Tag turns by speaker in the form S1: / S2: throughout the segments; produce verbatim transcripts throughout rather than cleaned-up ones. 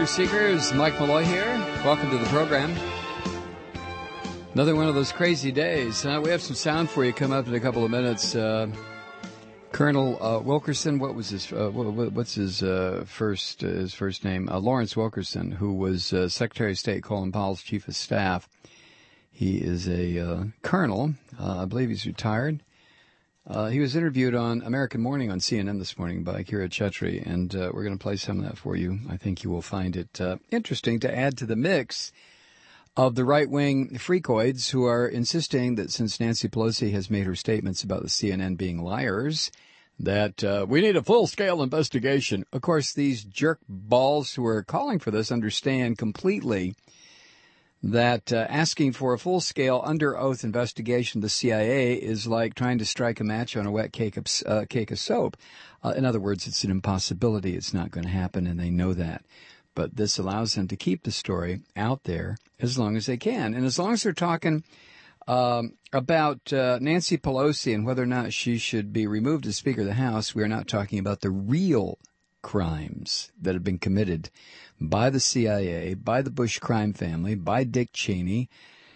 S1: Truth Seekers, Mike Malloy here. Welcome to the program. Another one of those crazy days. Uh, we have some sound for you come up in a couple of minutes. Uh, Colonel uh, Wilkerson, what was his? Uh, what, what's his uh, first uh, his first name? Uh, Lawrence Wilkerson, who was uh, Secretary of State Colin Powell's chief of staff. He is a uh, colonel. Uh, I believe he's retired. Uh, he was interviewed on American Morning on C N N this morning by Kira Chetri, and uh, we're going to play some of that for you. I think you will find it uh, interesting to add to the mix of the right-wing freakoids who are insisting that since Nancy Pelosi has made her statements about the C N N being liars, that uh, we need a full-scale investigation. Of course, these jerk balls who are calling for this understand completely that uh, asking for a full-scale under-oath investigation of the C I A is like trying to strike a match on a wet cake of, uh, cake of soap. Uh, in other words, it's an impossibility. It's not going to happen, and they know that. But this allows them to keep the story out there as long as they can. And as long as they're talking um, about uh, Nancy Pelosi and whether or not she should be removed as Speaker of the House, we are not talking about the real crimes that have been committed by the C I A, by the Bush crime family, by Dick Cheney,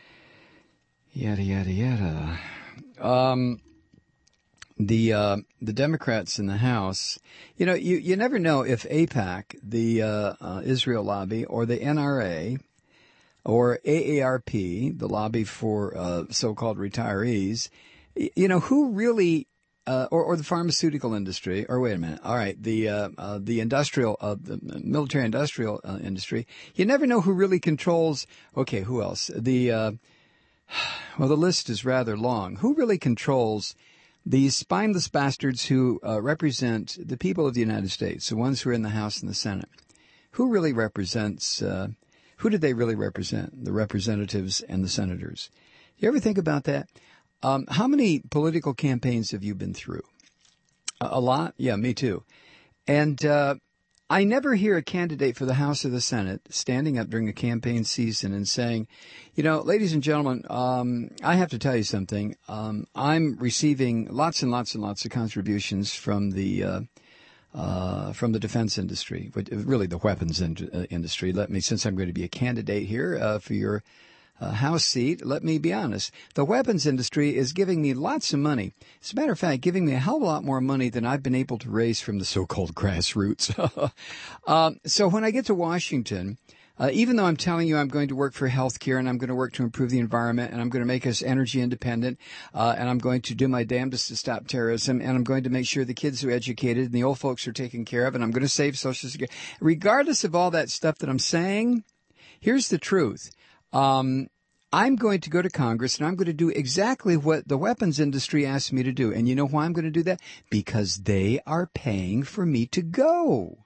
S1: yada, yada, yada. Um, the uh, the Democrats in the House, you know, you, you never know if AIPAC, the uh, uh, Israel lobby, or the N R A, or A A R P, the lobby for uh, so-called retirees, you know, who really, uh, or, or the pharmaceutical industry, or wait a minute, all right, the uh, uh, the industrial, uh, the military-industrial uh, industry, you never know who really controls, okay, who else? The, uh, well, the list is rather long. Who really controls these spineless bastards who uh, represent the people of the United States, the ones who are in the House and the Senate? Who really represents, uh, who did they really represent? The representatives and the senators. You ever think about that? Um, how many political campaigns have you been through? A, a lot? Yeah, me too. And uh, I never hear a candidate for the House or the Senate standing up during a campaign season and saying, you know, ladies and gentlemen, um, I have to tell you something. Um, I'm receiving lots and lots and lots of contributions from the uh, uh, from the defense industry, but really the weapons in- uh, industry. Let me, since I'm going to be a candidate here uh, for your uh, House seat, let me be honest. The weapons industry is giving me lots of money. As a matter of fact, giving me a hell of a lot more money than I've been able to raise from the so-called grassroots. um, so when I get to Washington, Uh, even though I'm telling you I'm going to work for health care and I'm going to work to improve the environment and I'm going to make us energy independent uh, and I'm going to do my damnedest to stop terrorism and I'm going to make sure the kids are educated and the old folks are taken care of and I'm going to save Social Security. Regardless of all that stuff that I'm saying, here's the truth. Um, I'm going to go to Congress and I'm going to do exactly what the weapons industry asked me to do. And you know why I'm going to do that? Because they are paying for me to go.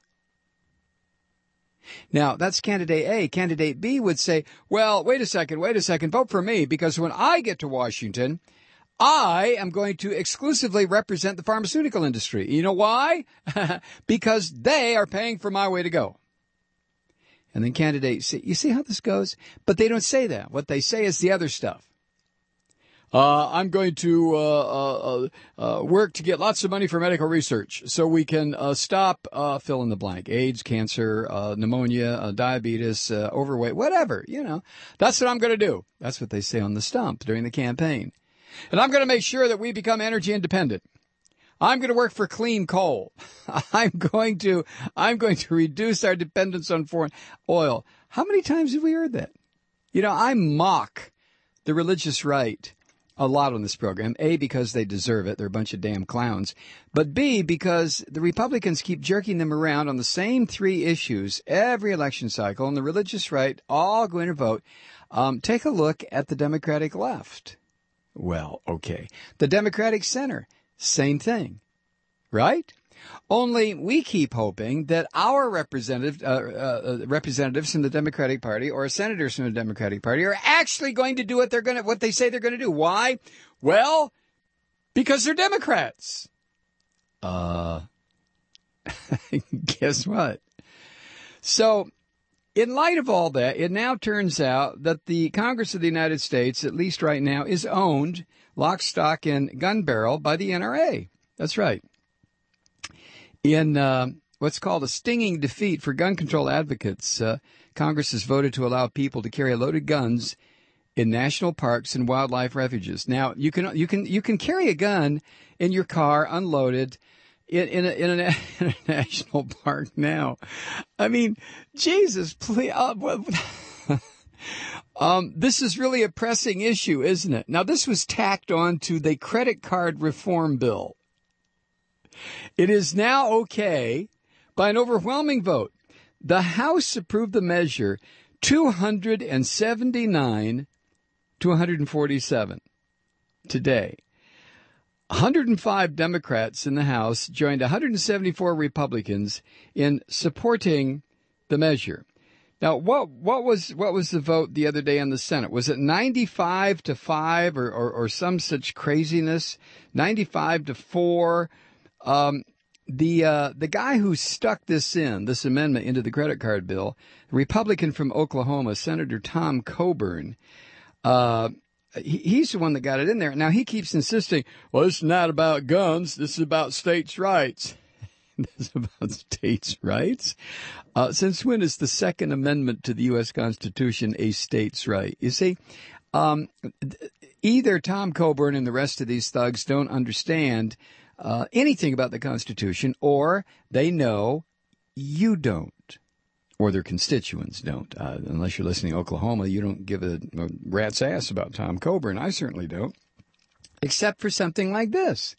S1: Now, that's candidate A. Candidate B would say, well, wait a second, wait a second, vote for me, because when I get to Washington, I am going to exclusively represent the pharmaceutical industry. You know why? Because they are paying for my way to go. And then candidate C, you see how this goes? But they don't say that. What they say is the other stuff. Uh, I'm going to uh, uh, uh, work to get lots of money for medical research so we can uh, stop uh, fill in the blank. AIDS, cancer, uh, pneumonia, uh, diabetes, uh, overweight, whatever, you know. That's what I'm going to do. That's what they say on the stump during the campaign. And I'm going to make sure that we become energy independent. I'm going to work for clean coal. I'm going to I'm going to reduce our dependence on foreign oil. How many times have we heard that? You know, I mock the religious right a lot on this program. A, because they deserve it. They're a bunch of damn clowns. But B, because the Republicans keep jerking them around on the same three issues every election cycle, and the religious right all going to vote. Um, take a look at the Democratic left. Well, okay. The Democratic center, same thing. Right? Only we keep hoping that our representative, uh, uh, representatives from the Democratic Party or senators from the Democratic Party are actually going to do what they're going to, what they say they're going to do. Why? Well, because they're Democrats. Uh, guess what? So, in light of all that, it now turns out that the Congress of the United States, at least right now, is owned lock, stock, and gun barrel by the N R A. That's right. In uh, what's called a stinging defeat for gun control advocates. Uh, Congress has voted to allow people to carry loaded guns in national parks and wildlife refuges. Now, you can you can you can carry a gun in your car unloaded in in a, in a, in a national park now. I mean, Jesus, please. Uh, um, this is really a pressing issue, isn't it? Now, this was tacked on to the credit card reform bill. It is now okay by an overwhelming vote. The House approved the measure two hundred seventy-nine to one hundred forty-seven today. one hundred five Democrats in the House joined one hundred seventy-four Republicans in supporting the measure. Now, what what was what was the vote the other day in the Senate? Was it ninety-five to five or, or, or some such craziness? ninety-five to four. Um, the uh, the guy who stuck this in, this amendment into the credit card bill, the Republican from Oklahoma, Senator Tom Coburn, uh, he, he's the one that got it in there. Now, he keeps insisting, well, this is not about guns. This is about states' rights. This is about states' rights? Uh, since when is the Second Amendment to the U S Constitution a states' right? You see, um, either Tom Coburn and the rest of these thugs don't understand Uh, anything about the Constitution, or they know you don't, or their constituents don't. Uh, unless you're listening to Oklahoma, you don't give a, a rat's ass about Tom Coburn. I certainly don't, except for something like this.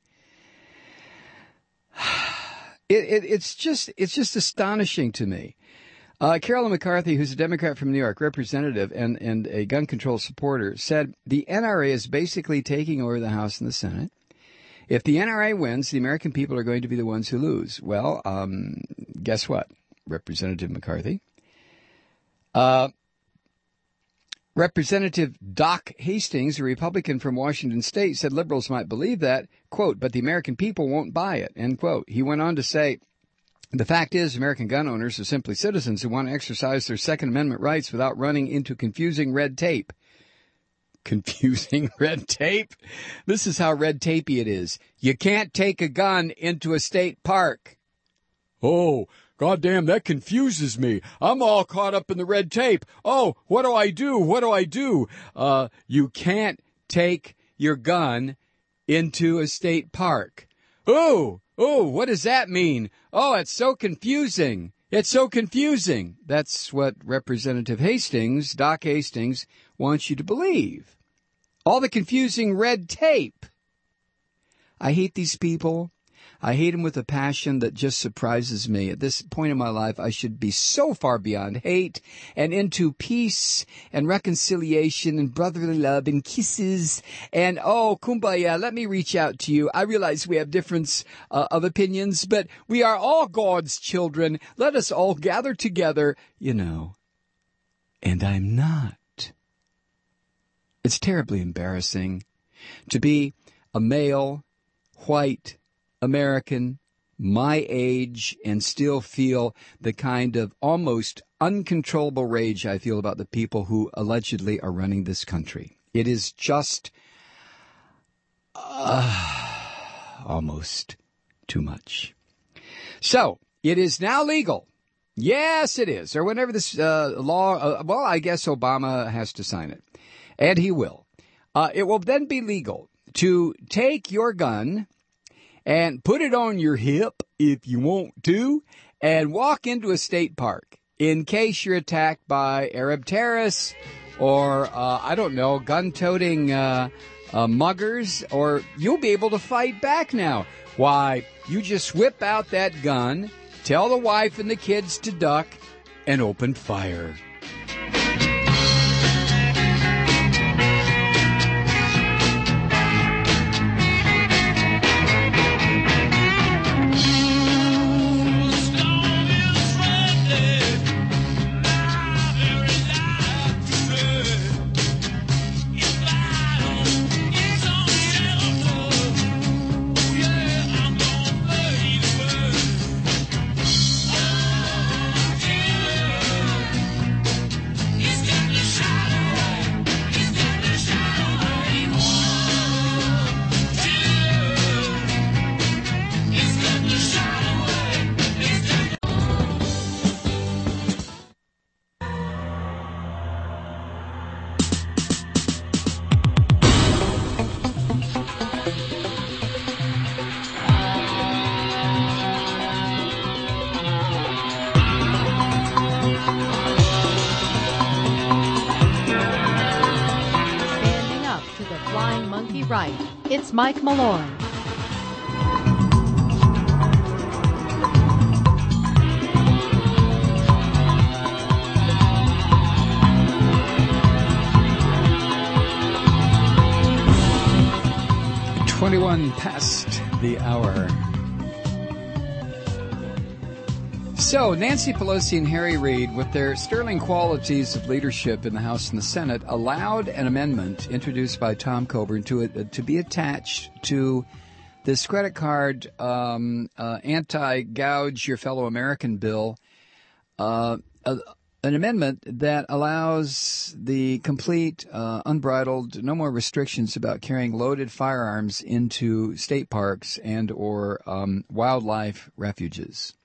S1: It, it, it's just it's just astonishing to me. Uh, Carolyn McCarthy, who's a Democrat from New York, representative and, and a gun control supporter, said the N R A is basically taking over the House and the Senate. If the N R A wins, the American people are going to be the ones who lose. Well, um, guess what, Representative McCarthy? Uh, Representative Doc Hastings, a Republican from Washington State, said liberals might believe that, quote, but the American people won't buy it, end quote. He went on to say, the fact is American gun owners are simply citizens who want to exercise their Second Amendment rights without running into confusing red tape. Confusing red tape? This is how red tapey it is. You can't take a gun into a state park. Oh, goddamn, that confuses me. I'm all caught up in the red tape. Oh, what do I do? What do I do? Uh, you can't take your gun into a state park. Oh, oh, what does that mean? Oh, it's so confusing. It's so confusing. That's what Representative Hastings, Doc Hastings, wants you to believe. All the confusing red tape. I hate these people. I hate them with a passion that just surprises me. At this point in my life, I should be so far beyond hate and into peace and reconciliation and brotherly love and kisses and, oh, kumbaya, let me reach out to you. I realize we have difference uh, of opinions, but we are all God's children. Let us all gather together, you know. And I'm not. It's terribly embarrassing to be a male, white American, my age, and still feel the kind of almost uncontrollable rage I feel about the people who allegedly are running this country. It is just uh, almost too much. So, it is now legal. Yes, it is. Or whenever this uh, law, uh, well, I guess Obama has to sign it. And he will. Uh, it will then be legal to take your gun and put it on your hip if you want to and walk into a state park in case you're attacked by Arab terrorists or, uh, I don't know, gun-toting uh, uh, muggers, or you'll be able to fight back now. Why, you just whip out that gun, tell the wife and the kids to duck, and open fire.
S2: Standing up to the flying monkey right, it's Mike Malloy.
S1: twenty-one past the hour. So, Nancy Pelosi and Harry Reid, with their sterling qualities of leadership in the House and the Senate, allowed an amendment introduced by Tom Coburn to uh, to be attached to this credit card um, uh, anti-gouge your fellow American bill, uh, uh, an amendment that allows the complete, uh, unbridled, no more restrictions about carrying loaded firearms into state parks and or um, wildlife refuges.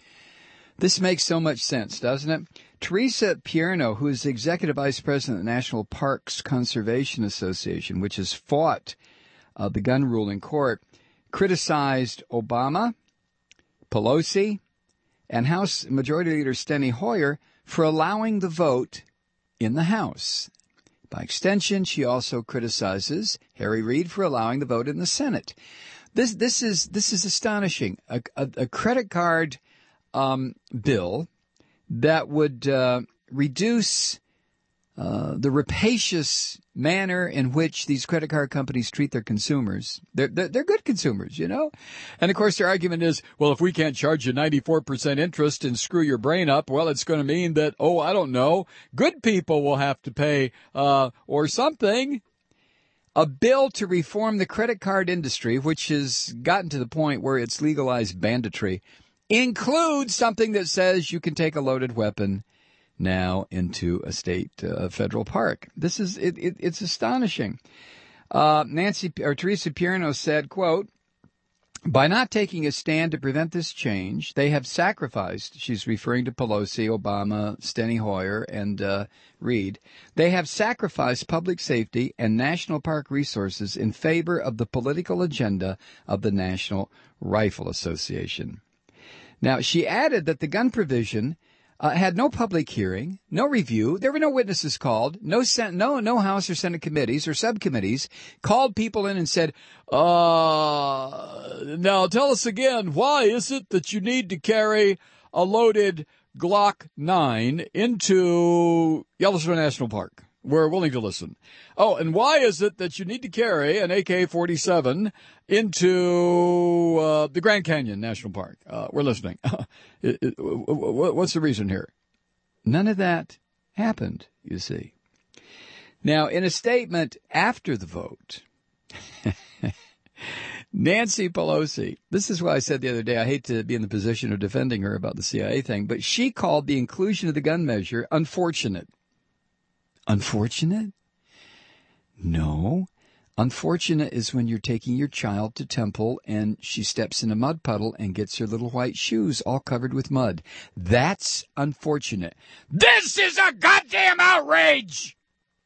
S1: This makes so much sense, doesn't it? Teresa Pierno, who is the Executive Vice President of the National Parks Conservation Association, which has fought uh, the gun rule in court, criticized Obama, Pelosi, and House Majority Leader Steny Hoyer for allowing the vote in the House. By extension, she also criticizes Harry Reid for allowing the vote in the Senate. This this is this is astonishing. A, a, a credit card um, bill that would uh, reduce uh, the rapacious manner in which these credit card companies treat their consumers. They're, they're, they're good consumers, you know? And, of course, their argument is, well, if we can't charge you ninety-four percent interest and screw your brain up, well, it's going to mean that, oh, I don't know, good people will have to pay uh, or something. A bill to reform the credit card industry, which has gotten to the point where it's legalized banditry, includes something that says you can take a loaded weapon now into a state uh, federal park. This is it, it, it's astonishing. Uh, Nancy or Teresa Pierno said, quote, by not taking a stand to prevent this change, they have sacrificed, she's referring to Pelosi, Obama, Steny Hoyer, and uh, Reid, they have sacrificed public safety and national park resources in favor of the political agenda of the National Rifle Association. Now, she added that the gun provision Uh, had no public hearing, no review. There were no witnesses called, no sen- no no House or Senate committees or subcommittees called people in and said, uh, now tell us again, why is it that you need to carry a loaded Glock nine into Yellowstone National Park? We're willing to listen. Oh, and why is it that you need to carry an A K forty-seven into uh, the Grand Canyon National Park? Uh, we're listening. it, it, what's the reason here? None of that happened, you see. Now, in a statement after the vote, Nancy Pelosi, this is why I said the other day, I hate to be in the position of defending her about the C I A thing, but she called the inclusion of the gun measure unfortunate. Unfortunate? No. Unfortunate is when you're taking your child to temple and she steps in a mud puddle and gets her little white shoes all covered with mud. That's unfortunate. This is a goddamn outrage!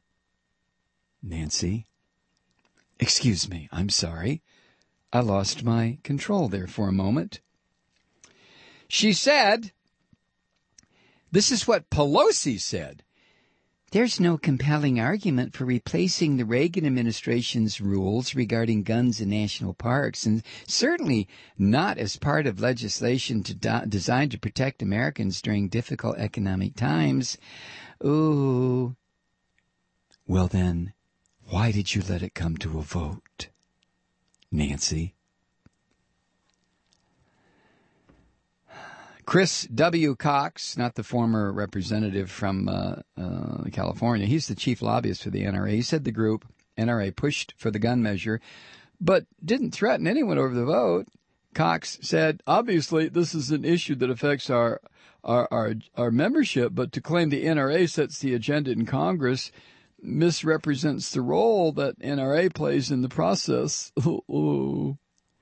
S1: Nancy, excuse me, I'm sorry. I lost my control there for a moment. She said, this is what Pelosi said. There's no compelling argument for replacing the Reagan administration's rules regarding guns in national parks, and certainly not as part of legislation to do- designed to protect Americans during difficult economic times. Ooh. Well then, why did you let it come to a vote, Nancy? Chris W. Cox, not the former representative from uh, uh, California, he's the chief lobbyist for the N R A. He said the group, N R A, pushed for the gun measure, but didn't threaten anyone over the vote. Cox said, obviously, this is an issue that affects our, our, our, our membership, but to claim the N R A sets the agenda in Congress misrepresents the role that N R A plays in the process. Ooh.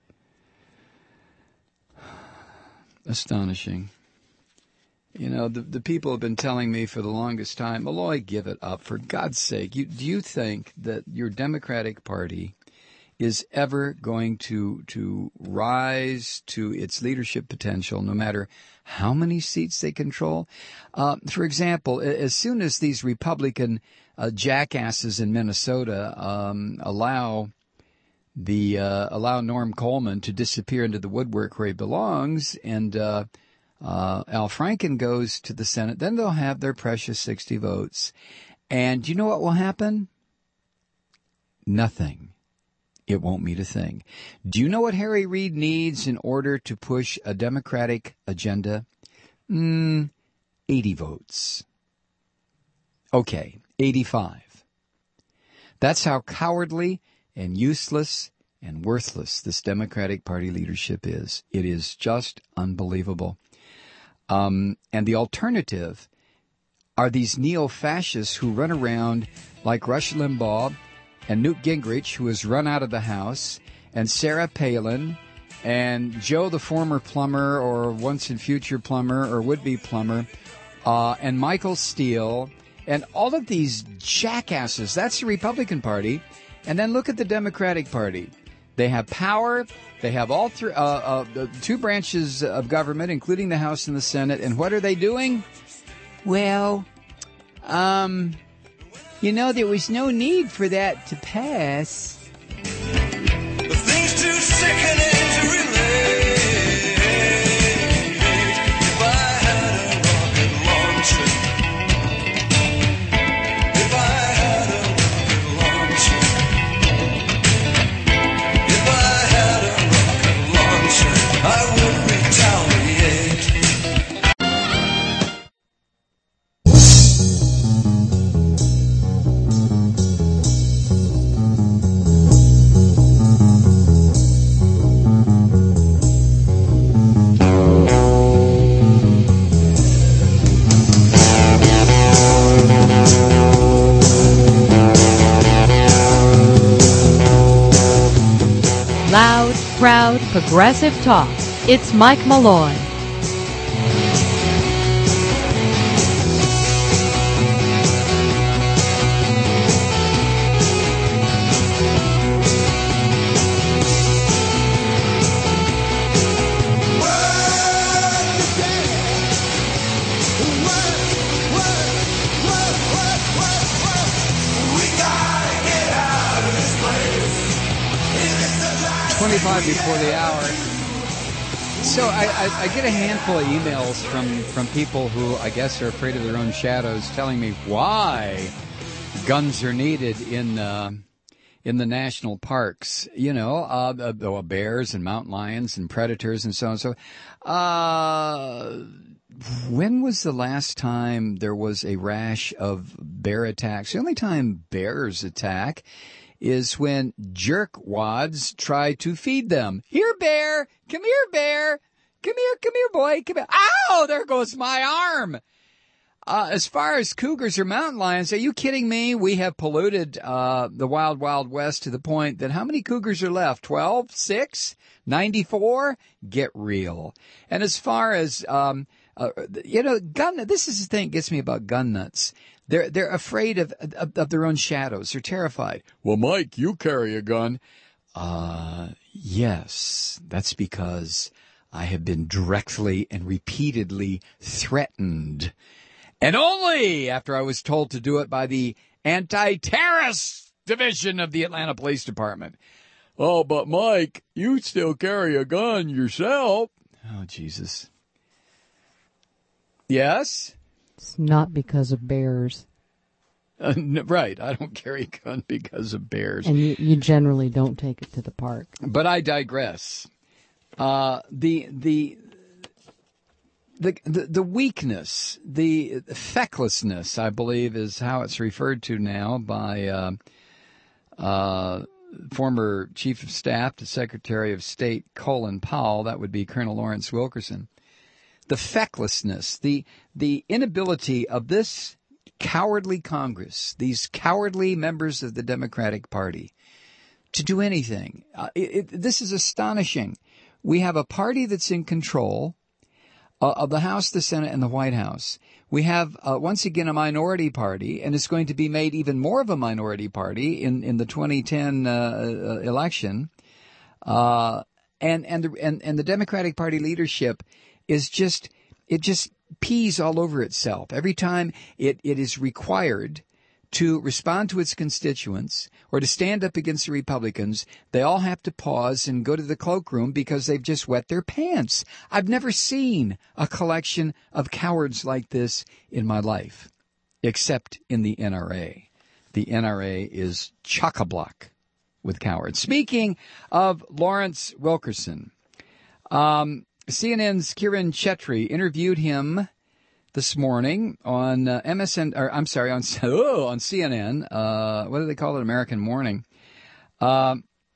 S1: Astonishing. You know, the the people have been telling me for the longest time, Malloy, give it up. For God's sake, you, do you think that your Democratic Party is ever going to to rise to its leadership potential, no matter how many seats they control. Uh, for example, as soon as these Republican uh, jackasses in Minnesota um, allow the uh, allow Norm Coleman to disappear into the woodwork where he belongs, and uh, uh, Al Franken goes to the Senate, then they'll have their precious sixty votes. And you know what will happen? Nothing. It won't mean a thing. Do you know what Harry Reid needs in order to push a Democratic agenda? Mm, eighty votes. Okay, eighty-five. That's how cowardly and useless and worthless this Democratic Party leadership is. It is just unbelievable. Um, and the alternative are these neo-fascists who run around like Rush Limbaugh and Newt Gingrich, who has run out of the House, and Sarah Palin, and Joe the former plumber or once and future plumber or would-be plumber, uh, and Michael Steele, and all of these jackasses. That's the Republican Party. And then look at the Democratic Party. They have power. They have all three, uh, uh, the two branches of government, including the House and the Senate. And what are they doing? Well, um, you know, there was no need for that to pass.
S3: The thing's too sickening to relate. If I had a rocket launcher, if I had a rocket launcher, if I had a rocket launcher, I would retaliate.
S2: Loud, proud, progressive talk. It's Mike Malloy.
S1: twenty-five before the hour. So I, I, I get a handful of emails from, from people who I guess are afraid of their own shadows, telling me why guns are needed in uh, in the national parks. You know, uh, uh, bears and mountain lions and predators and so on. So, uh, when was the last time there was a rash of bear attacks? The only time bears attack is when jerkwads try to feed them. Here, bear! Come here, bear! Come here, come here, boy! Come here! Ow! There goes my arm! Uh, as far as cougars or mountain lions, are you kidding me? We have polluted uh, the wild, wild west to the point that how many cougars are left? twelve? six? ninety-four? Get real. And as far as, um, uh, you know, gun, this is the thing that gets me about gun nuts. They're they're afraid of, of of their own shadows. They're terrified. Well, Mike, you carry a gun. Uh, yes, that's because I have been directly and repeatedly threatened. And only after I was told to do it by the anti-terrorist division of the Atlanta Police Department. Oh, but Mike, you still carry a gun yourself. Oh, Jesus. Yes?
S2: It's not because of bears.
S1: Uh, n- right. I don't carry a gun because of bears.
S2: And you, you generally don't take it to the park.
S1: But I digress. Uh, the, the, the, the, the weakness, the fecklessness, I believe, is how it's referred to now by, uh, uh, former Chief of Staff to Secretary of State Colin Powell. That would be Colonel Lawrence Wilkerson. The fecklessness, the the inability of this cowardly Congress, these cowardly members of the Democratic Party, to do anything. Uh, it, it, this is astonishing. We have a party that's in control. uh, of the House, the Senate, and the White House. We have, uh, once again, a minority party, and it's going to be made even more of a minority party in, in the twenty ten uh, election. Uh, and, and, the, and, and the Democratic Party leadership is just, it just pees all over itself. Every time it, it is required to respond to its constituents or to stand up against the Republicans, they all have to pause and go to the cloakroom because they've just wet their pants. I've never seen a collection of cowards like this in my life, except in the N R A. The N R A is chock-a-block with cowards. Speaking of Lawrence Wilkerson, um, C N N's Kiran Chetri interviewed him this morning on uh, M S N, or I'm sorry, on oh, on C N N. Uh, what do they call it? American Morning. Uh,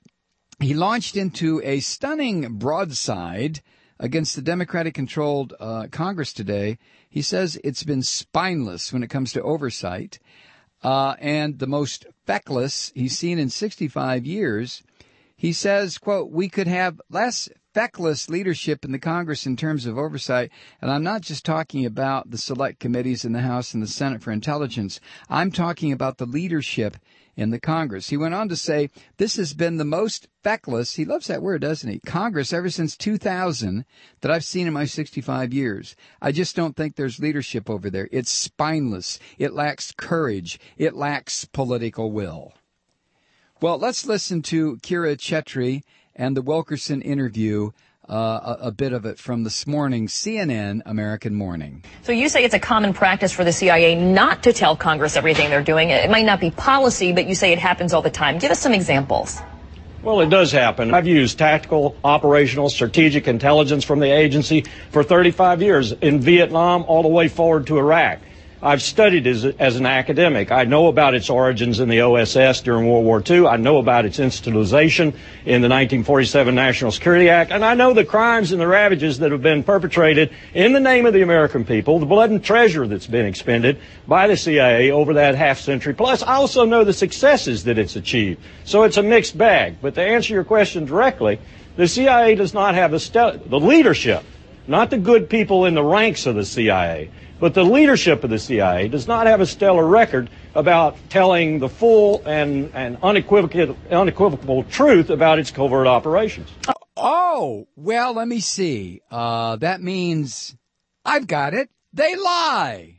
S1: he launched into a stunning broadside against the Democratic-controlled uh, Congress today. He says it's been spineless when it comes to oversight, uh, and the most feckless he's seen in sixty-five years. He says, quote, "We could have less feckless leadership in the Congress in terms of oversight." And I'm not just talking about the select committees in the House and the Senate for Intelligence. I'm talking about the leadership in the Congress. He went on to say, this has been the most feckless, he loves that word, doesn't he, Congress ever since two thousand that I've seen in my sixty-five years. I just don't think there's leadership over there. It's spineless. It lacks courage. It lacks political will. Well, let's listen to Kiran Chetri and the Wilkerson interview, uh, a, a bit of it from this morning's C N N American Morning.
S4: So you say it's a common practice for the C I A not to tell Congress everything they're doing. It might not be policy, but you say it happens all the time. Give us some examples.
S5: Well, it does happen. I've used tactical, operational, strategic intelligence from the agency for thirty-five years, in Vietnam all the way forward to Iraq. I've studied as, as an academic. I know about its origins in the O S S during World War Two. I know about its institutionalization in the nineteen forty-seven National Security Act. And I know the crimes and the ravages that have been perpetrated in the name of the American people, the blood and treasure that's been expended by the C I A over that half century plus. I also know the successes that it's achieved. So it's a mixed bag. But to answer your question directly, the C I A does not have a st- the leadership, not the good people in the ranks of the C I A. But the leadership of the C I A does not have a stellar record about telling the full and, and unequivocal, unequivocal truth about its covert operations.
S1: Oh, well, let me see. Uh, that means I've got it. They lie.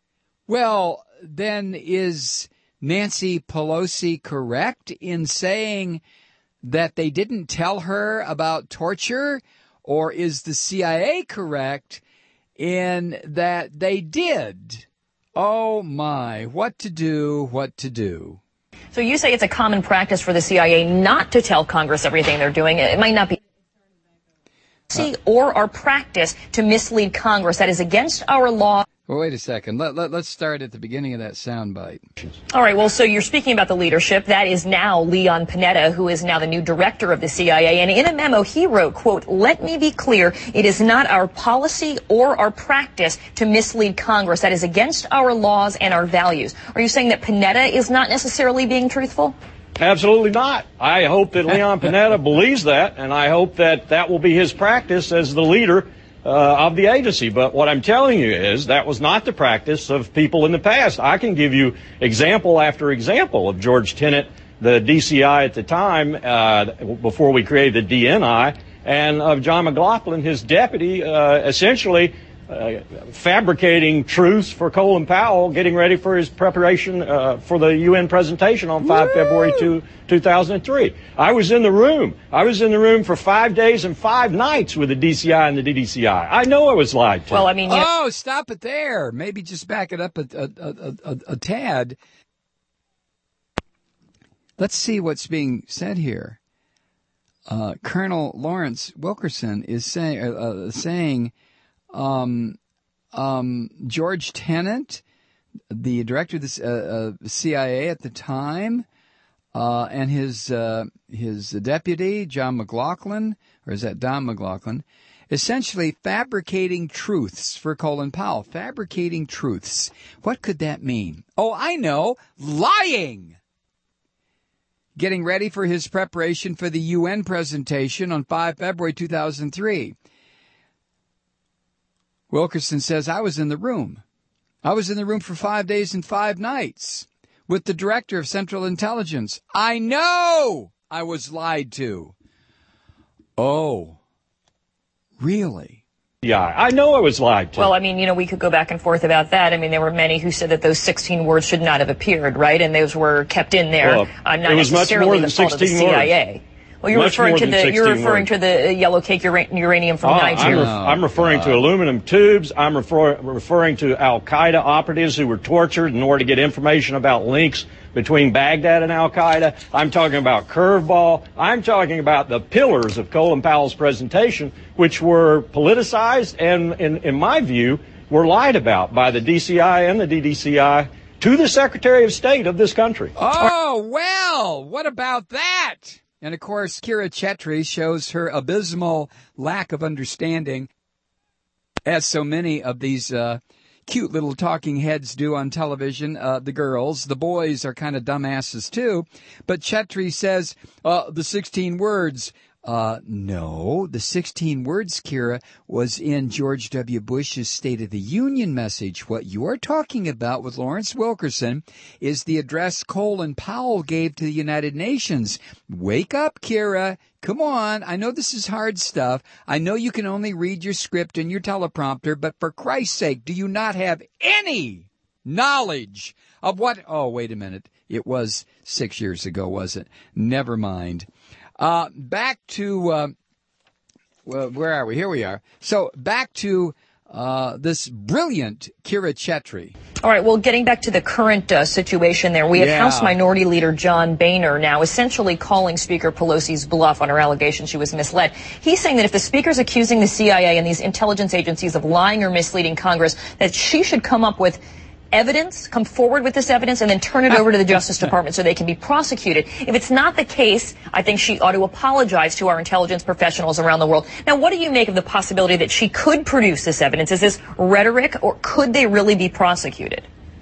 S1: Well, then is Nancy Pelosi correct in saying that they didn't tell her about torture? Or is the C I A correct in that they did? Oh, my. What to do, what to do.
S4: So you say it's a common practice for the C I A not to tell Congress everything they're doing. It might not be uh, or our practice to mislead Congress. That is against our law.
S1: Well, wait a second. Let, let, let's start at the beginning of that soundbite.
S4: All right. Well, so you're speaking about the leadership. That is now Leon Panetta, who is now the new director of the C I A. And in a memo, he wrote, quote, "Let me be clear. It is not our policy or our practice to mislead Congress. That is against our laws and our values." Are you saying that Panetta is not necessarily being truthful?
S5: Absolutely not. I hope that Leon Panetta believes that, and I hope that that will be his practice as the leader Uh, of the agency. But what I'm telling you is that was not the practice of people in the past. I can give you example after example of George Tenet, the D C I at the time, uh, before we created the D N I, and of John McLaughlin, his deputy, uh, essentially uh, fabricating truths for Colin Powell, getting ready for his preparation uh, for the U N presentation on the fifth of February two thousand three. I was in the room. I was in the room for five days and five nights with the D C I and the D D C I. I know I was lied to.
S4: Well, I mean, you
S1: oh, stop it there. Maybe just back it up a, a, a, a, a tad. Let's see what's being said here. Uh, Colonel Lawrence Wilkerson is say, uh, uh, saying um, um, George Tenet, the director of the uh, uh, C I A at the time, Uh, and his uh, his deputy, John McLaughlin, or is that Don McLaughlin, essentially fabricating truths for Colin Powell. Fabricating truths. What could that mean? Oh, I know. Lying. Getting ready for his preparation for the U N presentation on the fifth of February two thousand three. Wilkerson says, I was in the room. I was in the room for five days and five nights with the director of Central Intelligence. I know I was lied to. Oh, really?
S5: Yeah, I know I was lied to.
S4: Well, I mean, you know, we could go back and forth about that. I mean, there were many who said that those sixteen words should not have appeared, right? And those were kept in there.
S5: Well,
S4: uh, not
S5: it was much
S4: necessarily
S5: more than
S4: the fault of the
S5: sixteen
S4: C I A.
S5: words.
S4: Well, you're
S5: Much
S4: referring
S5: more
S4: to
S5: than
S4: the you're
S5: sixteen
S4: referring
S5: words.
S4: to the yellow cake ura- uranium from
S5: Uh, I'm,
S4: Nigeria.
S5: ref- I'm referring to aluminum tubes. I'm refer- referring to Al-Qaeda operatives who were tortured in order to get information about links between Baghdad and Al-Qaeda. I'm talking about curveball. I'm talking about the pillars of Colin Powell's presentation, which were politicized and, in, in my view, were lied about by the D C I and the D D C I to the Secretary of State of this country.
S1: Oh, well, what about that? And, of course, Kira Chetri shows her abysmal lack of understanding, as so many of these uh, cute little talking heads do on television. Uh, the girls, the boys are kind of dumbasses, too. But Chetri says uh, the sixteen words. Uh, no, the sixteen words, Kira, was in George W. Bush's State of the Union message. What you're talking about with Lawrence Wilkerson is the address Colin Powell gave to the United Nations. Wake up, Kira. Come on. I know this is hard stuff. I know you can only read your script and your teleprompter, but for Christ's sake, do you not have any knowledge of what? Oh, wait a minute. It was six years ago, was it? Never mind. Uh, back to, uh, well, where are we? Here we are. So back to, uh, this brilliant Kira Chetri.
S4: All right, well, getting back to the current uh, situation there, we have
S1: Yeah.
S4: House Minority Leader John Boehner now essentially calling Speaker Pelosi's bluff on her allegation she was misled. He's saying that if the Speaker's accusing the C I A and these intelligence agencies of lying or misleading Congress, that she should come up with evidence, come forward with this evidence, and then turn it over to the Justice Department so they can be prosecuted. If it's not the case, I think she ought to apologize to our intelligence professionals around the world. Now, what do you make of the possibility that she could produce this evidence? Is this rhetoric, or could they really be prosecuted?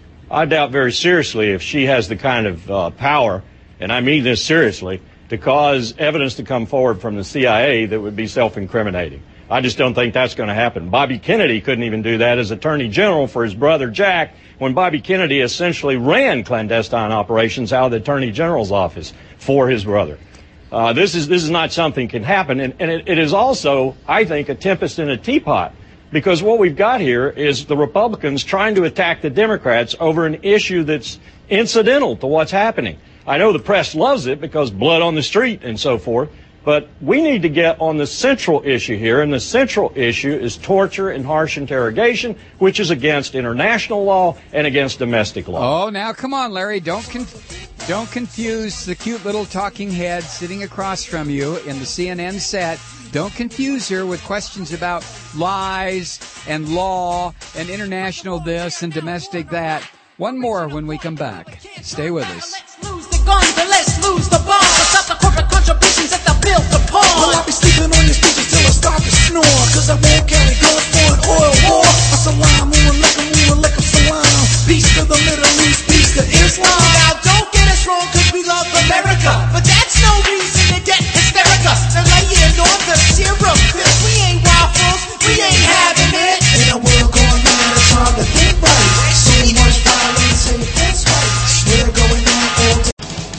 S5: I doubt very seriously if she has the kind of uh, power, and I mean this seriously, to cause evidence to come forward from the C I A that would be self-incriminating. I just don't think that's going to happen. Bobby Kennedy couldn't even do that as Attorney General for his brother Jack when Bobby Kennedy essentially ran clandestine operations out of the Attorney General's office for his brother. Uh, this is this is not something can happen, and, and it, it is also, I think, a tempest in a teapot, because what we've got here is the Republicans trying to attack the Democrats over an issue that's incidental to what's happening. I know the press loves it because blood on the street and so forth, but we need to get on the central issue here, and the central issue is torture and harsh interrogation, which is against international law and against domestic law.
S1: Oh, now come on, Larry. Don't conf- don't confuse the cute little talking head sitting across from you in the C N N set. Don't confuse her with questions about lies and law and international this and domestic that. One more when we come back. Stay with us.
S6: Let's lose the guns and let's lose the bombs. Without the corporate contributions that they built upon. Well, I'll be sleeping on your speeches till I start to snore. Cause I won't carry guns for an oil war. A salam, moving like a moving like a salam. Peace to the Middle East, peace to Islam. Now don't get us wrong cause we love America. But that's no reason to get hysterical. And laying on the syrup. Cause we ain't waffles, we ain't having it. In a world going mad, it's hard to think right. So much violence and it's right. We're going on all day.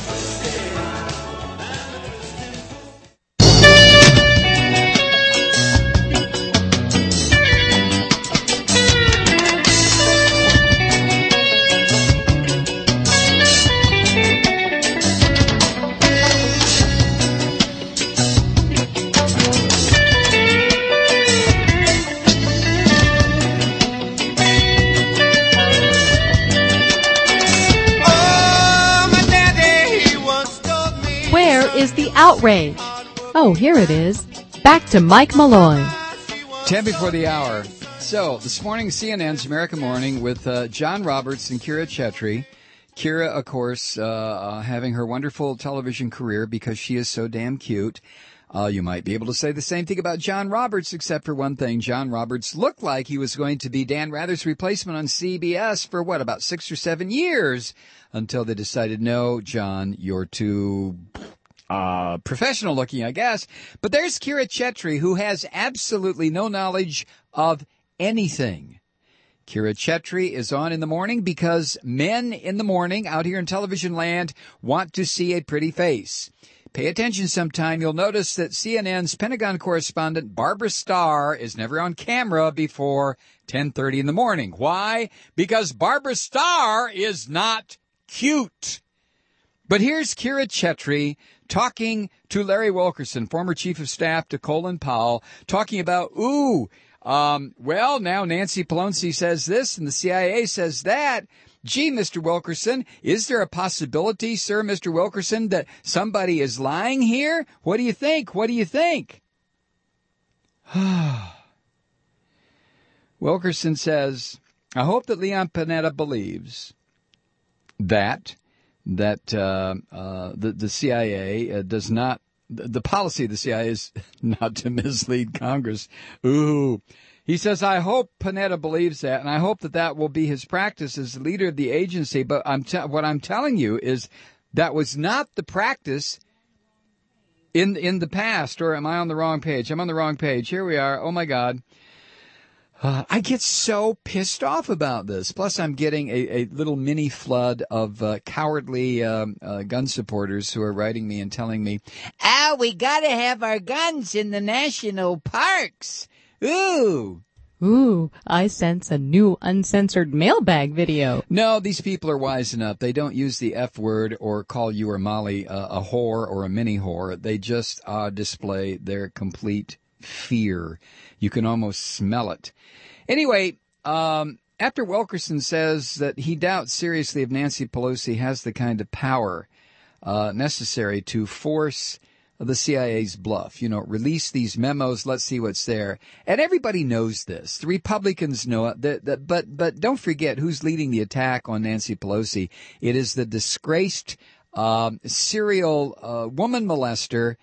S2: Is the outrage. Oh, here it is. Back to Mike Malloy.
S1: Ten before the hour. So, this morning, C N N's American Morning with uh, John Roberts and Kira Chetri. Kira, of course, uh, uh, having her wonderful television career because she is so damn cute. Uh, you might be able to say the same thing about John Roberts, except for one thing. John Roberts looked like he was going to be Dan Rather's replacement on C B S for, what, about six or seven years until they decided, no, John, you're too... Uh, professional looking, I guess. But there's Kira Chetri, who has absolutely no knowledge of anything. Kira Chetri is on in the morning because men in the morning out here in television land want to see a pretty face. Pay attention sometime. You'll notice that C N N's Pentagon correspondent Barbara Starr is never on camera before ten thirty in the morning. Why? Because Barbara Starr is not cute. But here's Kira Chetri talking to Larry Wilkerson, former chief of staff to Colin Powell, talking about, ooh, um, well, now Nancy Pelosi says this and the C I A says that. Gee, Mister Wilkerson, is there a possibility, sir, Mister Wilkerson, that somebody is lying here? What do you think? What do you think? Wilkerson says, I hope that Leon Panetta believes that that uh, uh, the, the C I A uh, does not, the policy of the C I A is not to mislead Congress. Ooh. He says, I hope Panetta believes that, and I hope that that will be his practice as leader of the agency. But I'm te- what I'm telling you is that was not the practice in in the past. Or am I on the wrong page? I'm on the wrong page. Here we are. Oh, my God. Uh, I get so pissed off about this. Plus, I'm getting a, a little mini flood of uh, cowardly um, uh, gun supporters who are writing me and telling me, oh, we got to have our guns in the national parks. Ooh.
S2: Ooh, I sense a new uncensored mailbag video.
S1: No, these people are wise enough. They don't use the F word or call you or Molly uh, a whore or a mini whore. They just uh, display their complete fear. You can almost smell it. Anyway, um, after Wilkerson says that he doubts seriously if Nancy Pelosi has the kind of power uh, necessary to force the C I A's bluff, you know, release these memos, let's see what's there. And everybody knows this. The Republicans know it, the, the, but but don't forget who's leading the attack on Nancy Pelosi. It is the disgraced um, serial uh, woman molester,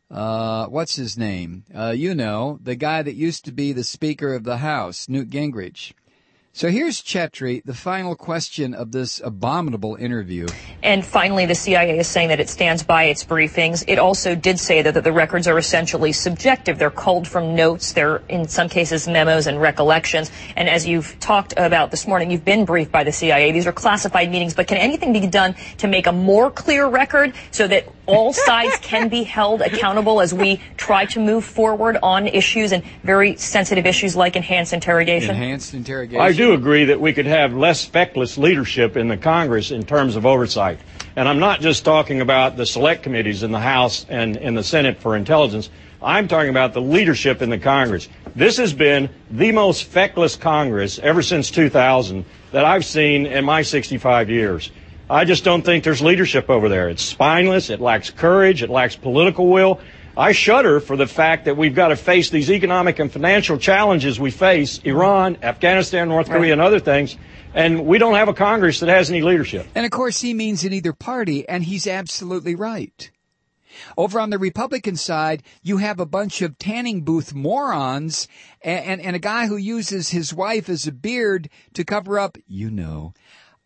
S1: uh, what's his name? Uh, you know, the guy that used to be the Speaker of the House, Newt Gingrich. So here's Chetri, the final question of this abominable interview.
S4: And finally, the C I A is saying that it stands by its briefings. It also did say that, that the records are essentially subjective. They're culled from notes. They're, in some cases, memos and recollections. And as you've talked about this morning, you've been briefed by the C I A. These are classified meetings. But can anything be done to make a more clear record so that all sides can be held accountable as we try to move forward on issues and very sensitive issues like enhanced interrogation?
S1: Enhanced interrogation.
S5: I do agree that we could have less feckless leadership in the Congress in terms of oversight. And I'm not just talking about the select committees in the House and in the Senate for intelligence. I'm talking about the leadership in the Congress. This has been the most feckless Congress ever since two thousand that I've seen in my sixty-five years. I just don't think there's leadership over there. It's spineless. It lacks courage. It lacks political will. I shudder for the fact that we've got to face these economic and financial challenges we face, Iran, Afghanistan, North Korea, and other things, and we don't have a Congress that has any leadership.
S1: And, of course, he means in either party, and he's absolutely right. Over on the Republican side, you have a bunch of tanning booth morons and, and, and a guy who uses his wife as a beard to cover up, you know.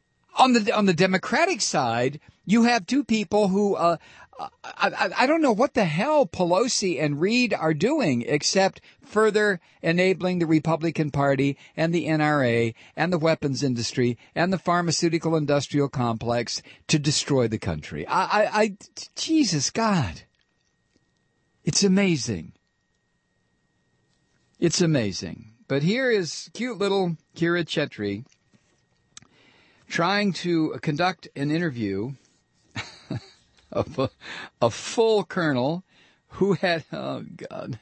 S1: On the on the Democratic side, you have two people who, uh, I, I, I don't know what the hell Pelosi and Reid are doing except further enabling the Republican Party and the N R A and the weapons industry and the pharmaceutical industrial complex to destroy the country. I, I, I Jesus God. It's amazing. It's amazing. But here is cute little Kira Chetri trying to conduct an interview of a, a full colonel who had, oh, God.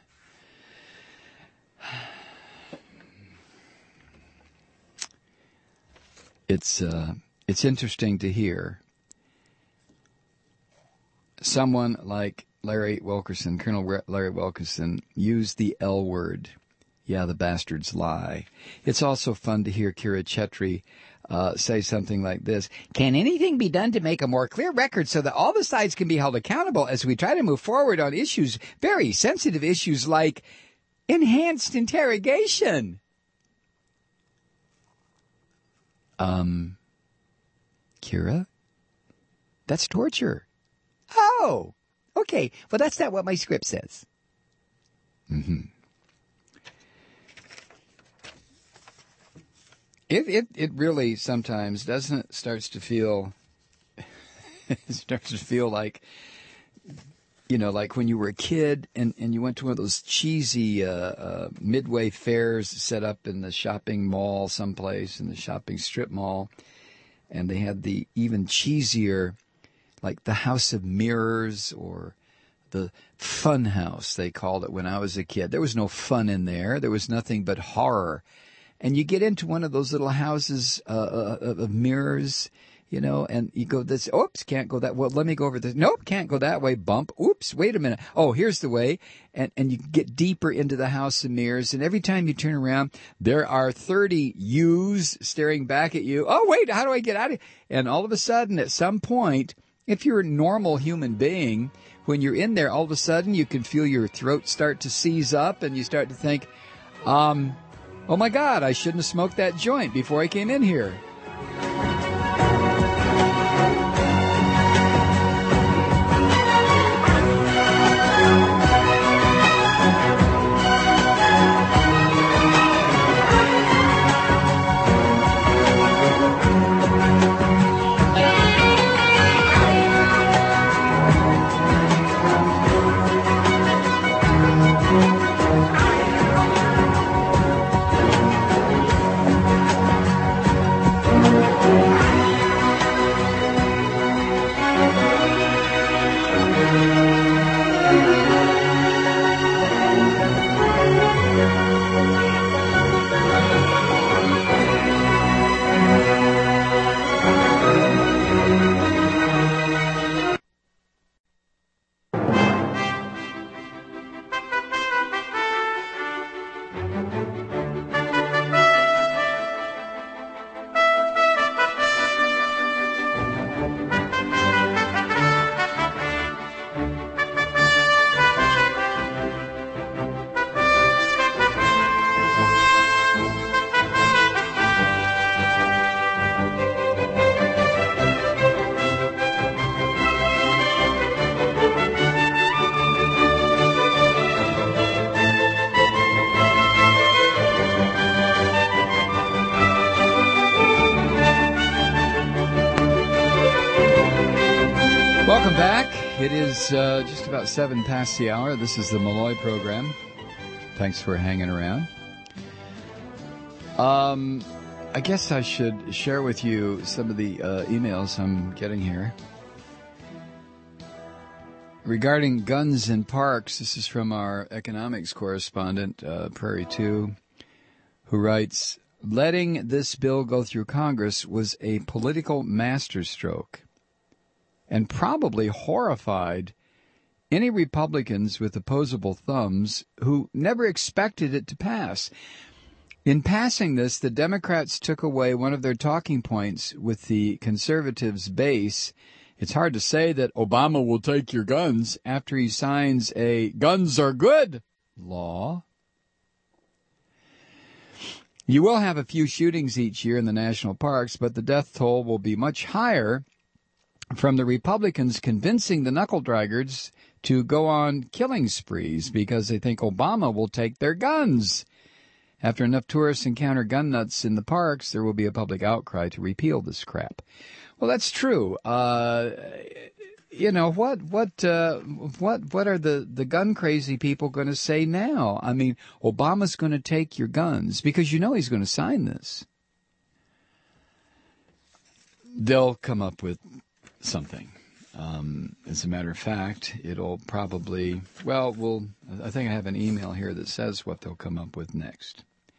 S1: It's, uh, it's interesting to hear someone like Larry Wilkerson, Colonel Larry Wilkerson, use the L word. Yeah, the bastards lie. It's also fun to hear Kira Chetri Uh, say something like this. Can anything be done to make a more clear record so that all the sides can be held accountable as we try to move forward on issues, very sensitive issues like enhanced interrogation? Um, Kira? That's torture. Oh, okay. Well, that's not what my script says. Mm-hmm. It it it really sometimes doesn't it starts to feel it starts to feel like, you know, like when you were a kid and, and you went to one of those cheesy uh, uh, midway fairs set up in the shopping mall someplace, in the shopping strip mall, and they had the even cheesier, like the House of Mirrors or the Fun House, they called it when I was a kid. There was no fun in there. There was nothing but horror. And you get into one of those little houses uh, of mirrors, you know, and you go this, oops, can't go that, well, let me go over this. Nope, can't go that way, bump. Oops, wait a minute. Oh, here's the way. And and you get deeper into the house of mirrors, and every time you turn around, there are thirty yous staring back at you. Oh, wait, how do I get out of here? And all of a sudden, at some point, if you're a normal human being, when you're in there, all of a sudden, you can feel your throat start to seize up, and you start to think, um, oh my God, I shouldn't have smoked that joint before I came in here. Welcome back. It is uh, just about seven past the hour. This is the Malloy program. Thanks for hanging around. Um, I guess I should share with you some of the uh, emails I'm getting here. Regarding guns in parks, this is from our economics correspondent, uh, Prairie two, who writes, letting this bill go through Congress was a political masterstroke and probably horrified any Republicans with opposable thumbs who never expected it to pass. In passing this, the Democrats took away one of their talking points with the conservatives' base. It's hard to say that Obama will take your guns after he signs a guns are good law. You will have a few shootings each year in the national parks, but the death toll will be much higher from the Republicans convincing the knuckle-draggers to go on killing sprees because they think Obama will take their guns. After enough tourists encounter gun nuts in the parks, there will be a public outcry to repeal this crap. Well, that's true. Uh, you know, what what uh, what what are the, the gun crazy people going to say now? I mean, Obama's going to take your guns because you know he's going to sign this. They'll come up with something. Um, as a matter of fact, it'll probably, well, we'll, I think I have an email here that says what they'll come up with next.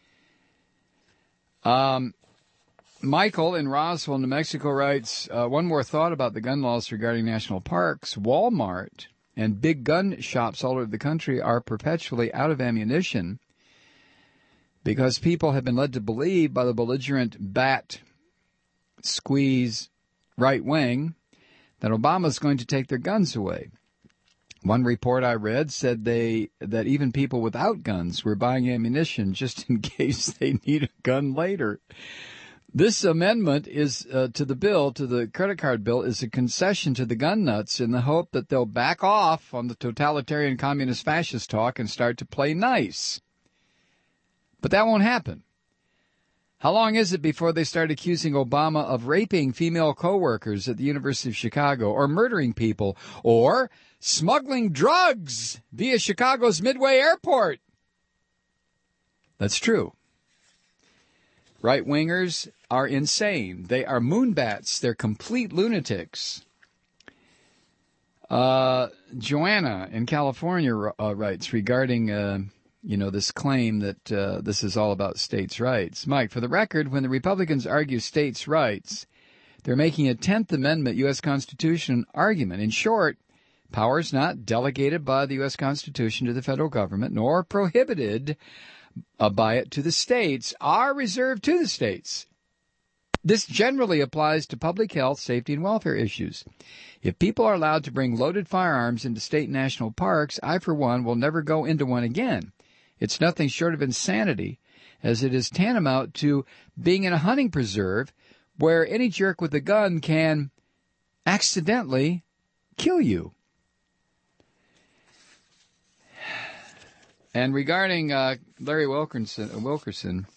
S1: Um, Michael in Roswell, New Mexico writes, uh, one more thought about the gun laws regarding national parks. Walmart and big gun shops all over the country are perpetually out of ammunition because people have been led to believe by the belligerent bat squeeze right wing that Obama's going to take their guns away. One report I read said they that even people without guns were buying ammunition just in case they need a gun later. This amendment is uh, to the bill, to the credit card bill, is a concession to the gun nuts in the hope that they'll back off on the totalitarian communist fascist talk and start to play nice. But that won't happen. How long is it before they start accusing Obama of raping female coworkers at the University of Chicago, or murdering people, or smuggling drugs via Chicago's Midway Airport? That's true. Right-wingers are insane. They are moonbats. They're complete lunatics. Uh, Joanna in California uh, writes regarding, uh, you know, this claim that uh, this is all about states' rights. Mike, for the record, when the Republicans argue states' rights, they're making a tenth Amendment U S Constitution argument. In short, powers not delegated by the U S Constitution to the federal government, nor prohibited uh, by it to the states, are reserved to the states. This generally applies to public health, safety, and welfare issues. If people are allowed to bring loaded firearms into state national parks, I, for one, will never go into one again. It's nothing short of insanity, as it is tantamount to being in a hunting preserve where any jerk with a gun can accidentally kill you. And regarding uh, Larry Wilkerson, Wilkerson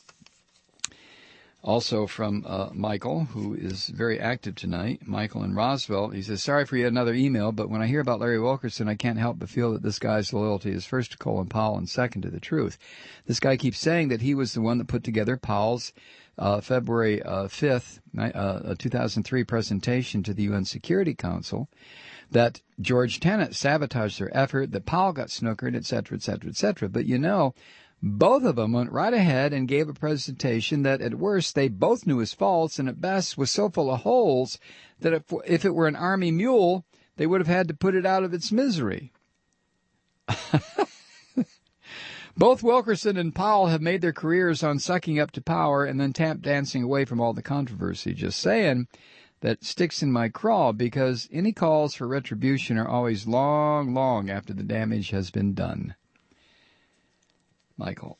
S1: also from uh, Michael, who is very active tonight, Michael in Roswell. He says, sorry for yet another email, but when I hear about Larry Wilkerson, I can't help but feel that this guy's loyalty is first to Colin Powell and second to the truth. This guy keeps saying that he was the one that put together Powell's uh, February uh, fifth, uh, two thousand three presentation to the U N Security Council, that George Tenet sabotaged their effort, that Powell got snookered, et cetera, et cetera, et cetera. But, you know, both of them went right ahead and gave a presentation that at worst they both knew was false and at best was so full of holes that if, if it were an army mule, they would have had to put it out of its misery. Both Wilkerson and Powell have made their careers on sucking up to power and then tap dancing away from all the controversy. Just saying that sticks in my craw because any calls for retribution are always long, long after the damage has been done. Michael.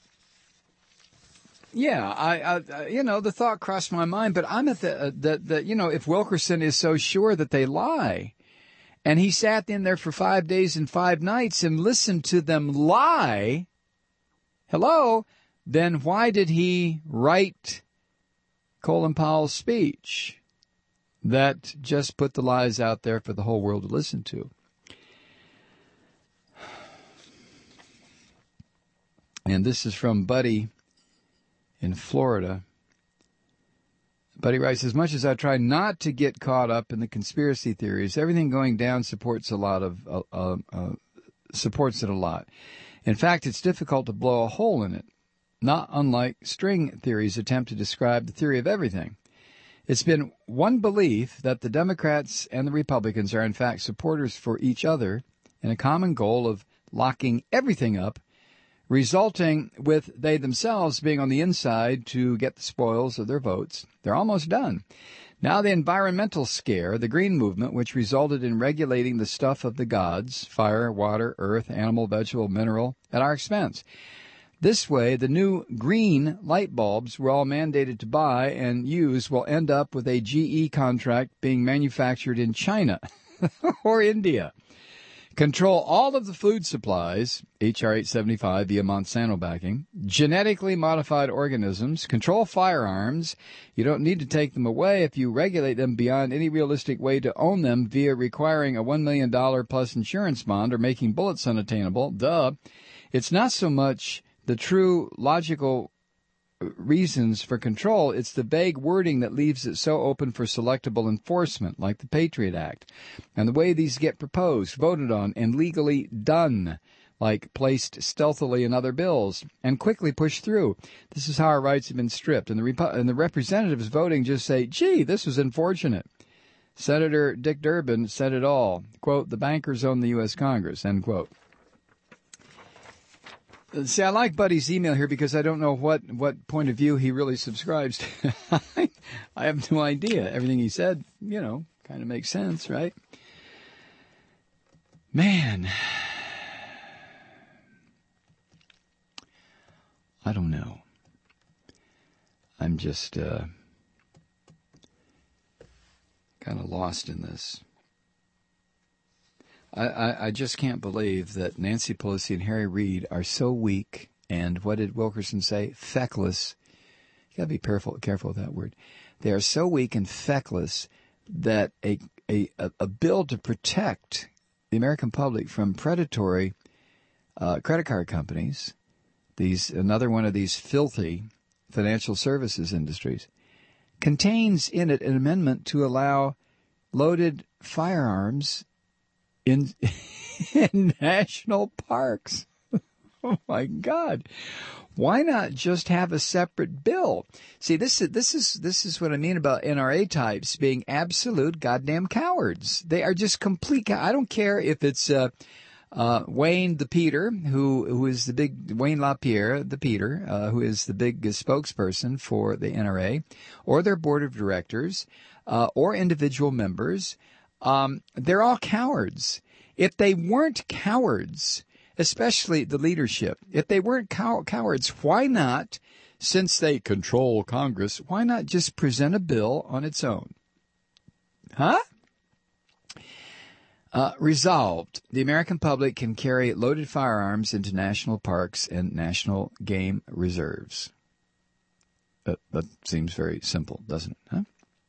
S1: Yeah, I, I, you know, the thought crossed my mind, but I'm at the, uh, the, the, you know, if Wilkerson is so sure that they lie, and he sat in there for five days and five nights and listened to them lie, hello, then why did he write Colin Powell's speech that just put the lies out there for the whole world to listen to? And this is from Buddy in Florida. Buddy writes, as much as I try not to get caught up in the conspiracy theories, everything going down supports a lot of uh, uh, uh, supports it a lot. In fact, it's difficult to blow a hole in it, not unlike string theories attempt to describe the theory of everything. It's been one belief that the Democrats and the Republicans are in fact supporters for each other in a common goal of locking everything up, resulting with they themselves being on the inside to get the spoils of their votes. They're almost done. Now the environmental scare, the green movement, which resulted in regulating the stuff of the gods, fire, water, earth, animal, vegetable, mineral, at our expense. This way, the new green light bulbs we're all mandated to buy and use will end up with a G E contract being manufactured in China or India. Control all of the food supplies, H R eight seventy-five via Monsanto backing, genetically modified organisms, control firearms. You don't need to take them away if you regulate them beyond any realistic way to own them via requiring a one million dollars plus insurance bond or making bullets unattainable. Duh. It's not so much the true logical reasons for control, it's the vague wording that leaves it so open for selectable enforcement, like the Patriot Act, and the way these get proposed, voted on, and legally done, like placed stealthily in other bills, and quickly pushed through. This is how our rights have been stripped, and the, Repu- and the representatives voting just say, gee, this was unfortunate. Senator Dick Durbin said it all. Quote, the bankers own the U S Congress, end quote. See, I like Buddy's email here because I don't know what, what point of view he really subscribes to. I have no idea. Everything he said, you know, kind of makes sense, right? Man. I don't know. I'm just uh, kind of lost in this. I, I, I just can't believe that Nancy Pelosi and Harry Reid are so weak and, what did Wilkerson say, feckless You got to be careful, careful with that word. They are so weak and feckless that a, a, a bill to protect the American public from predatory uh, credit card companies, these another one of these filthy financial services industries, contains in it an amendment to allow loaded firearms in, in national parks. Oh, my God. Why not just have a separate bill? See, this is this is this is what I mean about N R A types being absolute goddamn cowards. They are just complete. I don't care if it's uh, uh, Wayne the Peter, who who is the big Wayne LaPierre the Peter, uh, who is the big spokesperson for the N R A, or their board of directors, uh, or individual members. Um, they're all cowards. If they weren't cowards, especially the leadership, if they weren't cow- cowards, why not, since they control Congress, why not just present a bill on its own? Huh? Uh, resolved, the American public can carry loaded firearms into national parks and national game reserves. That, that seems very simple, doesn't it? Huh?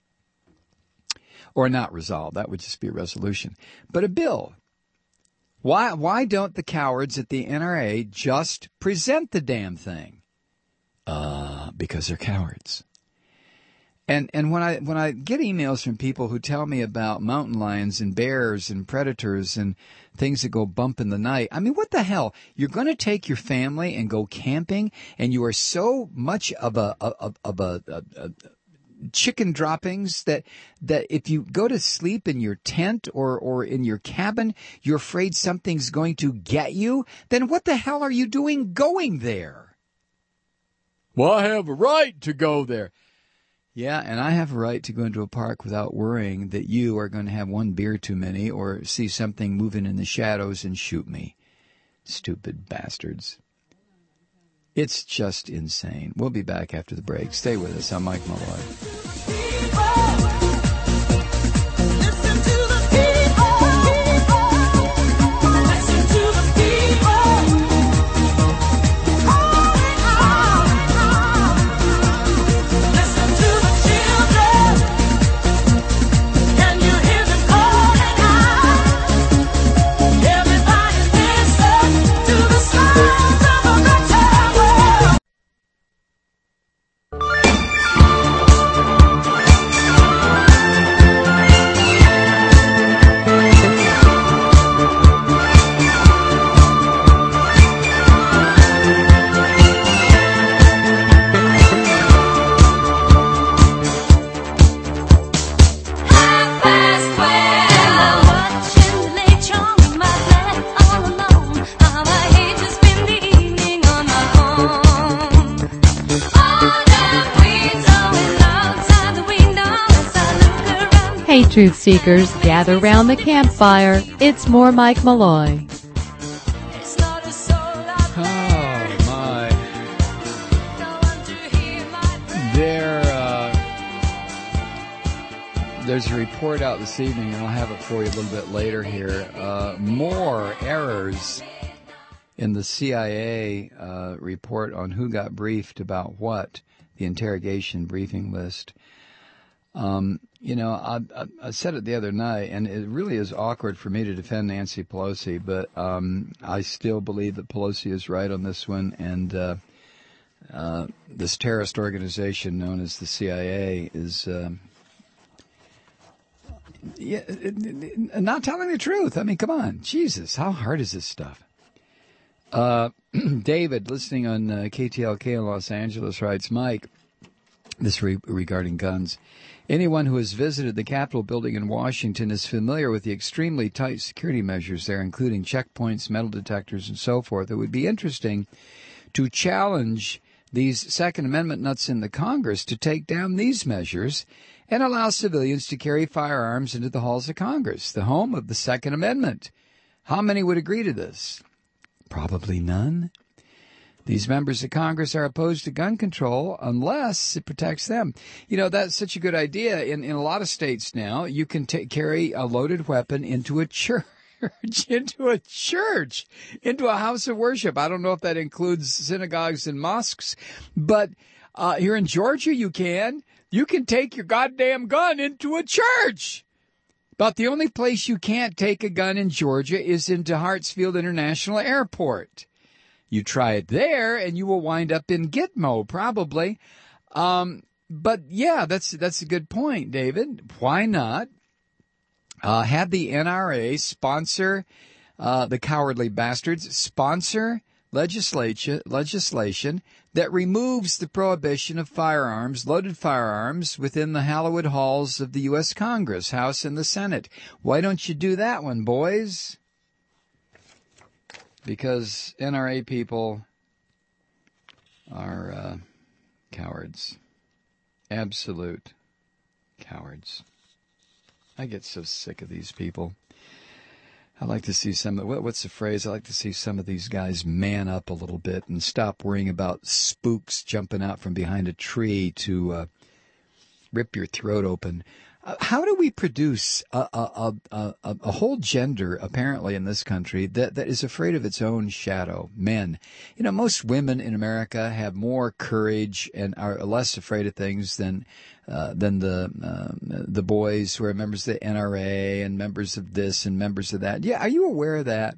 S1: Or not resolved. That would just be a resolution. But a bill. Why why don't the cowards at the N R A just present the damn thing? Uh, because they're cowards. And and when I when I get emails from people who tell me about mountain lions and bears and predators and things that go bump in the night, I mean, what the hell? You're going to take your family and go camping, and you are so much of a of, of a, a, a chicken droppings that that if you go to sleep in your tent or or in your cabin, you're afraid something's going to get you, then what the hell are you doing going there? Well, I have a right to go there. Yeah, and I have a right to go into a park without worrying that you are going to have one beer too many or see something moving in the shadows and shoot me. Stupid bastards. It's just insane. We'll be back after the break. Stay with us. I'm Mike Malloy.
S2: Hey, truth seekers, gather round the campfire. It's more Mike Malloy.
S1: Oh, my. There, uh, there's a report out this evening, and I'll have it for you a little bit later here. Uh, more errors in the C I A uh, report on who got briefed about what, the interrogation briefing list. Um, you know, I, I, I said it the other night, and it really is awkward for me to defend Nancy Pelosi, but um, I still believe that Pelosi is right on this one, and uh, uh, this terrorist organization known as the C I A is uh, yeah, not telling the truth. I mean, come on. Jesus, how hard is this stuff? Uh, David, listening on uh, K T L K in Los Angeles, writes, Mike, this re- regarding guns. Anyone who has visited the Capitol building in Washington is familiar with the extremely tight security measures there, including checkpoints, metal detectors, and so forth. It would be interesting to challenge these Second Amendment nuts in the Congress to take down these measures and allow civilians to carry firearms into the halls of Congress, the home of the Second Amendment. How many would agree to this? Probably none. These members of Congress are opposed to gun control unless it protects them. You know, that's such a good idea. In in a lot of states now, you can t- carry a loaded weapon into a church, into a church, into a house of worship. I don't know if that includes synagogues and mosques, but Uh, here in Georgia, you can. You can take your goddamn gun into a church. But the only place you can't take a gun in Georgia is into Hartsfield International Airport. You try it there, and you will wind up in Gitmo, probably. Um, but, yeah, that's that's a good point, David. Why not uh, have the N R A sponsor, uh, the cowardly bastards, sponsor legislation legislation that removes the prohibition of firearms, loaded firearms, within the hallowed halls of the U S Congress, House and the Senate. Why don't you do that one, boys? Because N R A people are uh, cowards. Absolute cowards. I get so sick of these people. I like to see some, what's the phrase? I like to see some of these guys man up a little bit and stop worrying about spooks jumping out from behind a tree to uh, rip your throat open. Uh, how do we produce a, a, a, a, a whole gender, apparently, in this country that, that is afraid of its own shadow? Men. You know, most women in America have more courage and are less afraid of things than uh, than the uh, the boys who are members of the N R A and members of this and members of that. Yeah, are you aware of that?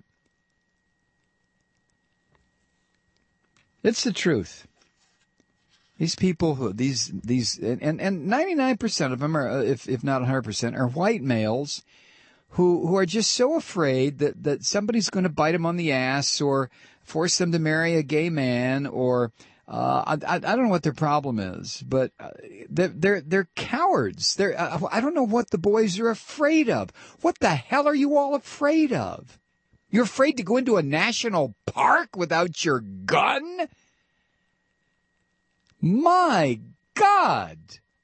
S1: It's the truth. These people who, these, these, and, and ninety-nine percent of them are, if, if not one hundred percent, are white males who, who are just so afraid that, that somebody's going to bite them on the ass or force them to marry a gay man or, uh, I, I don't know what their problem is, but they're, they're, they're cowards. They're, I don't know what the boys are afraid of. What the hell are you all afraid of? You're afraid to go into a national park without your gun? My God!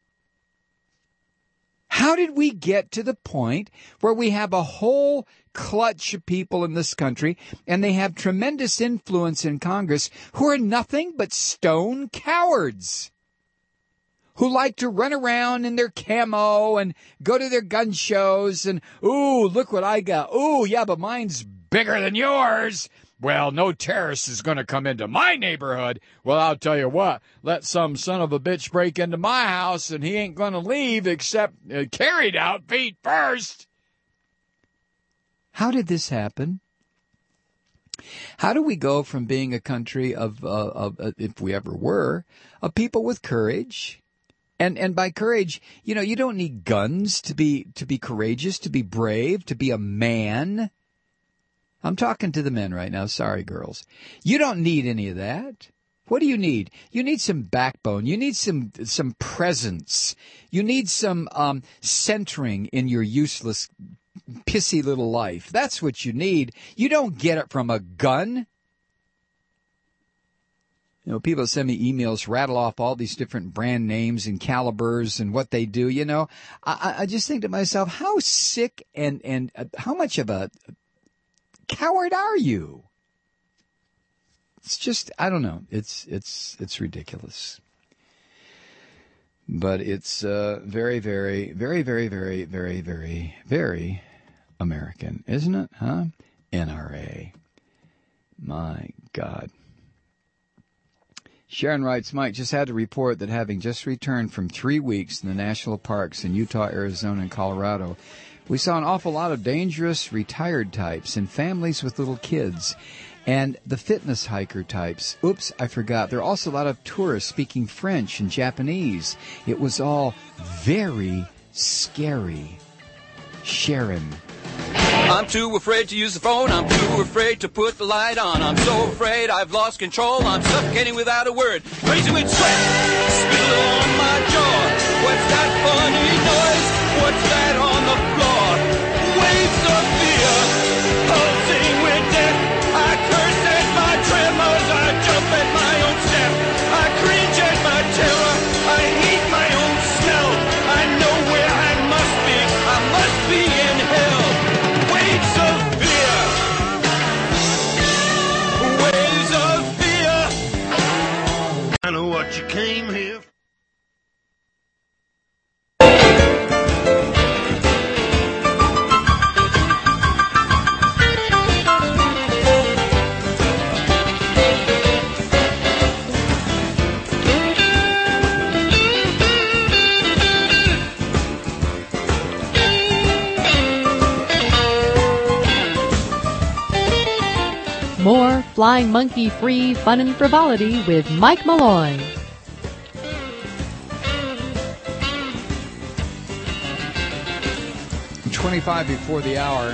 S1: How did we get to the point where we have a whole clutch of people in this country, and they have tremendous influence in Congress, who are nothing but stone cowards, who like to run around in their camo and go to their gun shows and, ooh, look what I got. Ooh, yeah, but mine's bigger than yours. Well, no terrorist is going to come into my neighborhood. Well, I'll tell you what, let some son of a bitch break into my house and he ain't going to leave except uh, carried out feet first. How did this happen? How do we go from being a country of, uh, of uh, if we ever were, of people with courage? And and by courage, you know, you don't need guns to be to be courageous, to be brave, to be a man. I'm talking to the men right now. Sorry, girls. You don't need any of that. What do you need? You need some backbone. You need some some presence. You need some um, centering in your useless, pissy little life. That's what you need. You don't get it from a gun. You know, people send me emails, rattle off all these different brand names and calibers and what they do. You know, I, I just think to myself, how sick and, and uh, how much of a coward are you? It's just, I don't know. It's it's it's ridiculous. But it's uh, very, very, very, very, very, very, very, very American, isn't it? Huh? N R A. My God. Sharon writes, Mike, just had to report that having just returned from three weeks in the national parks in Utah, Arizona, and Colorado, we saw an awful lot of dangerous retired types and families with little kids and the fitness hiker types. Oops, I forgot. There are also a lot of tourists speaking French and Japanese. It was all very scary. Sharon.
S7: I'm too afraid to use the phone. I'm too afraid to put the light on. I'm so afraid I've lost control. I'm suffocating without a word. Crazy with sweat. Spill on my jaw. What's that funny noise? What's that on the floor? Waves of fear. Pulsing with death. I curse at my tremors. I jump at my own step. I cringe at my terror. I hate my own smell. I know where I must be. I must be in hell. Waves of fear. Waves of fear. I know what you came here for.
S2: flying monkey-free fun and frivolity with Mike Malloy.
S1: twenty-five before the hour.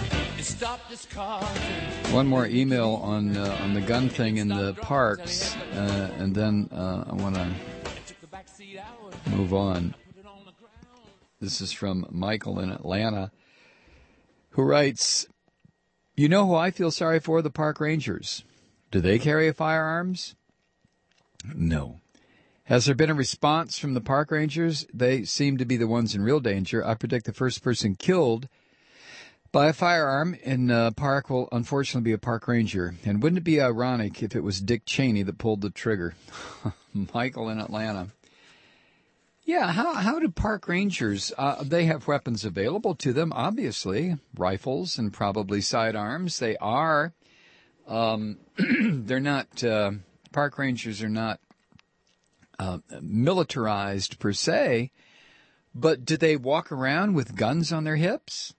S1: One more email on uh, on the gun thing in the parks, uh, and then uh, I want to move on. This is from Michael in Atlanta, who writes, "You know who I feel sorry for? The park rangers. Do they carry firearms? No. Has there been a response from the park rangers? They seem to be the ones in real danger. I predict the first person killed by a firearm in a park will unfortunately be a park ranger. And wouldn't it be ironic if it was Dick Cheney that pulled the trigger?" Michael in Atlanta. Yeah, how how do park rangers, uh, they have weapons available to them, obviously, rifles and probably sidearms. They are, um, they're not, uh, park rangers are not uh, militarized per se, but do they walk around with guns on their hips?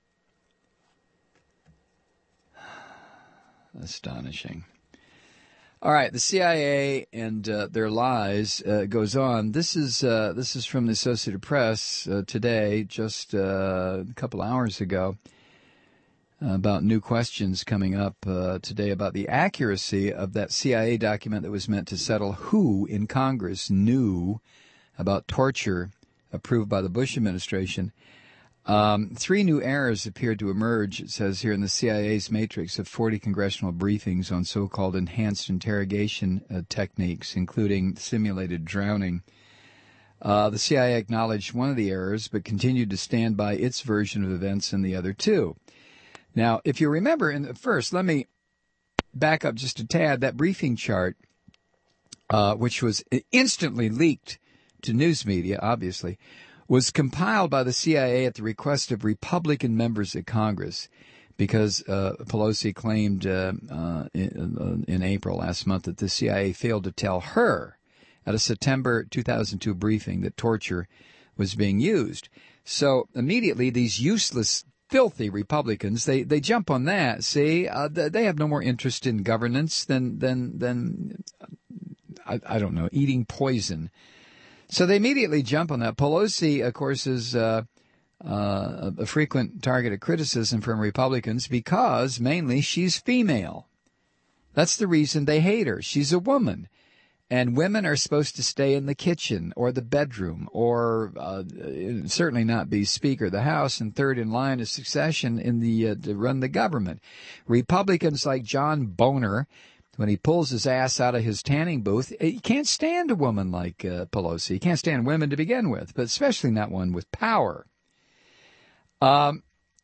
S1: Astonishing. All right, the C I A and uh, their lies uh, goes on. This is uh, this is from the Associated Press uh, today, just uh, a couple hours ago, uh, about new questions coming up uh, today about the accuracy of that C I A document that was meant to settle who in Congress knew about torture approved by the Bush administration. Um, three new errors appeared to emerge, it says here, in the C I A's matrix of forty congressional briefings on so-called enhanced interrogation uh, techniques, including simulated drowning. Uh, the C I A acknowledged one of the errors, but continued to stand by its version of events in the other two. Now, if you remember, in the first, let me back up just a tad. That briefing chart, uh, which was instantly leaked to news media, obviously, was compiled by the C I A at the request of Republican members of Congress because uh, Pelosi claimed uh, uh, in, in April last month that the C I A failed to tell her at a September two thousand two briefing that torture was being used. So immediately these useless, filthy Republicans, they, they jump on that. See, uh, they have no more interest in governance than, than, than I, I don't know, eating poison. So they immediately jump on that. Pelosi, of course, is uh, uh, a frequent target of criticism from Republicans because mainly she's female. That's the reason they hate her. She's a woman. And women are supposed to stay in the kitchen or the bedroom or uh, certainly not be Speaker of the House and third in line of succession in the uh, to run the government. Republicans like John Boehner, when he pulls his ass out of his tanning booth, he can't stand a woman like uh, Pelosi. He can't stand women to begin with, but especially not one with power. Um,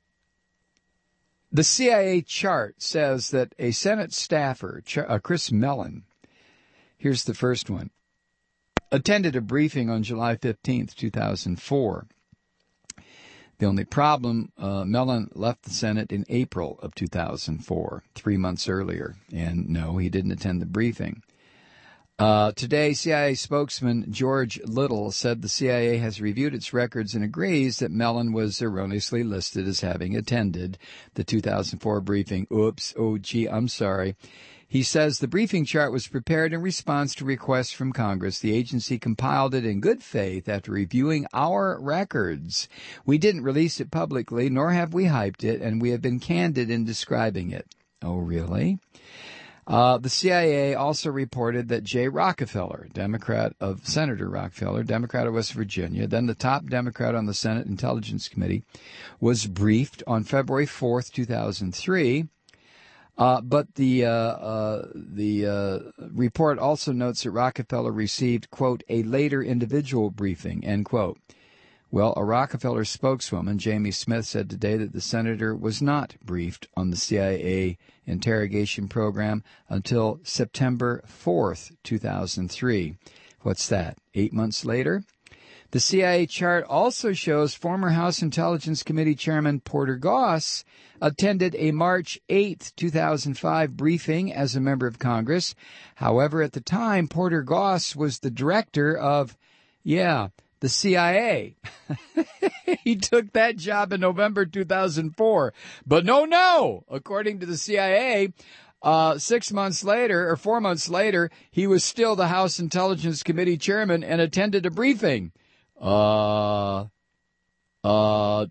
S1: the C I A chart says that a Senate staffer, Ch- uh, Chris Mellon, here's the first one, attended a briefing on July fifteenth, two thousand four. The only problem, uh, Mellon left the Senate in April of two thousand four, three months earlier. And no, he didn't attend the briefing. Uh, today, C I A spokesman George Little said the C I A has reviewed its records and agrees that Mellon was erroneously listed as having attended the two thousand four briefing. Oops, oh gee, I'm sorry. He says the briefing chart was prepared in response to requests from Congress. The agency compiled it in good faith after reviewing our records. We didn't release it publicly, nor have we hyped it, and we have been candid in describing it. Oh, really? Uh, the C I A also reported that Jay Rockefeller, Democrat of Senator Rockefeller, Democrat of West Virginia, then the top Democrat on the Senate Intelligence Committee, was briefed on February fourth, two thousand three. Uh, but the uh, uh, the uh, report also notes that Rockefeller received, quote, a later individual briefing, end quote. Well, a Rockefeller spokeswoman, Jamie Smith, said today that the senator was not briefed on the C I A interrogation program until September fourth, two thousand three. What's that, eight months later? The C I A chart also shows former House Intelligence Committee Chairman Porter Goss attended a March eighth, two thousand five briefing as a member of Congress. However, at the time, Porter Goss was the director of, yeah, the C I A. He took that job in November two thousand four. But no, no, according to the C I A, Uh, six months later, or four months later, he was still the House Intelligence Committee chairman and attended a briefing. Uh, uh,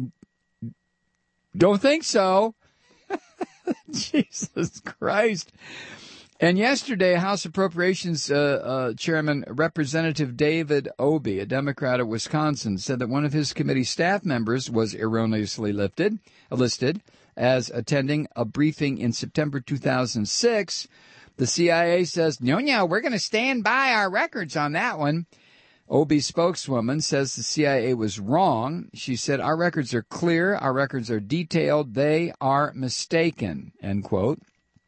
S1: don't think so. Jesus Christ. And yesterday, House Appropriations uh, uh, Chairman Representative David Obey, a Democrat of Wisconsin, said that one of his committee staff members was erroneously lifted, listed as attending a briefing in September two thousand six. The C I A says, no, no, we're going to stand by our records on that one. Obey's spokeswoman says the C I A was wrong. She said, our records are clear. Our records are detailed. They are mistaken, end quote.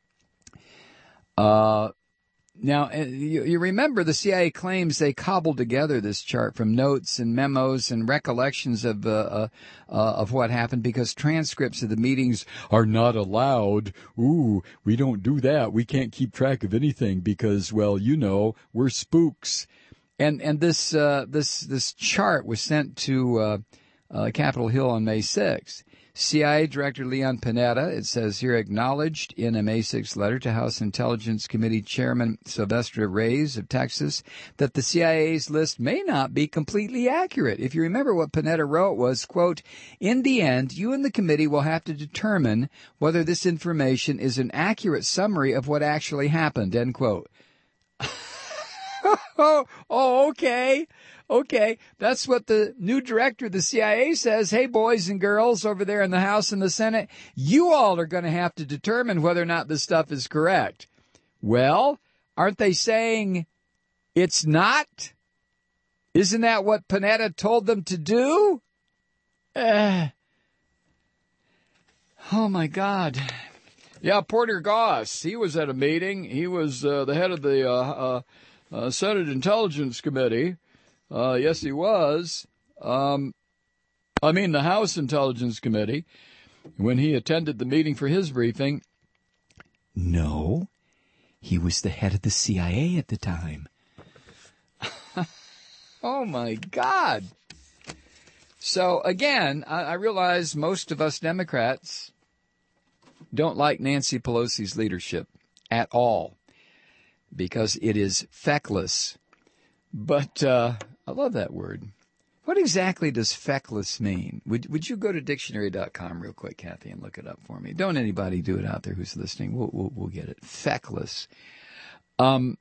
S1: Uh, now, you, you remember the C I A claims they cobbled together this chart from notes and memos and recollections of uh, uh, uh, of what happened because transcripts of the meetings are not allowed. Ooh, we don't do that. We can't keep track of anything because, well, you know, we're spooks. And and this uh, this this chart was sent to uh, uh, Capitol Hill on May sixth. C I A Director Leon Panetta, it says here, acknowledged in a May sixth letter to House Intelligence Committee Chairman Sylvester Reyes of Texas that the C I A's list may not be completely accurate. If you remember what Panetta wrote was, quote, in the end, you and the committee will have to determine whether this information is an accurate summary of what actually happened, end quote. oh, oh, okay. Okay, that's what the new director of the C I A says. Hey, boys and girls over there in the House and the Senate, you all are going to have to determine whether or not this stuff is correct. Well, aren't they saying it's not? Isn't that what Panetta told them to do? Uh, oh, my God. Yeah, Porter Goss, he was at a meeting. He was uh, the head of the uh, uh, uh, Senate Intelligence Committee. Uh, yes, he was. Um, I mean, the House Intelligence Committee, when he attended the meeting for his briefing. No, he was the head of the C I A at the time. Oh, my God. So, again, I, I realize most of us Democrats don't like Nancy Pelosi's leadership at all because it is feckless. But uh, I love that word. What exactly does feckless mean? Would would you go to dictionary dot com real quick, Kathy, and look it up for me? Don't anybody do it out there who's listening. We'll we'll, we'll get it. Feckless. Um,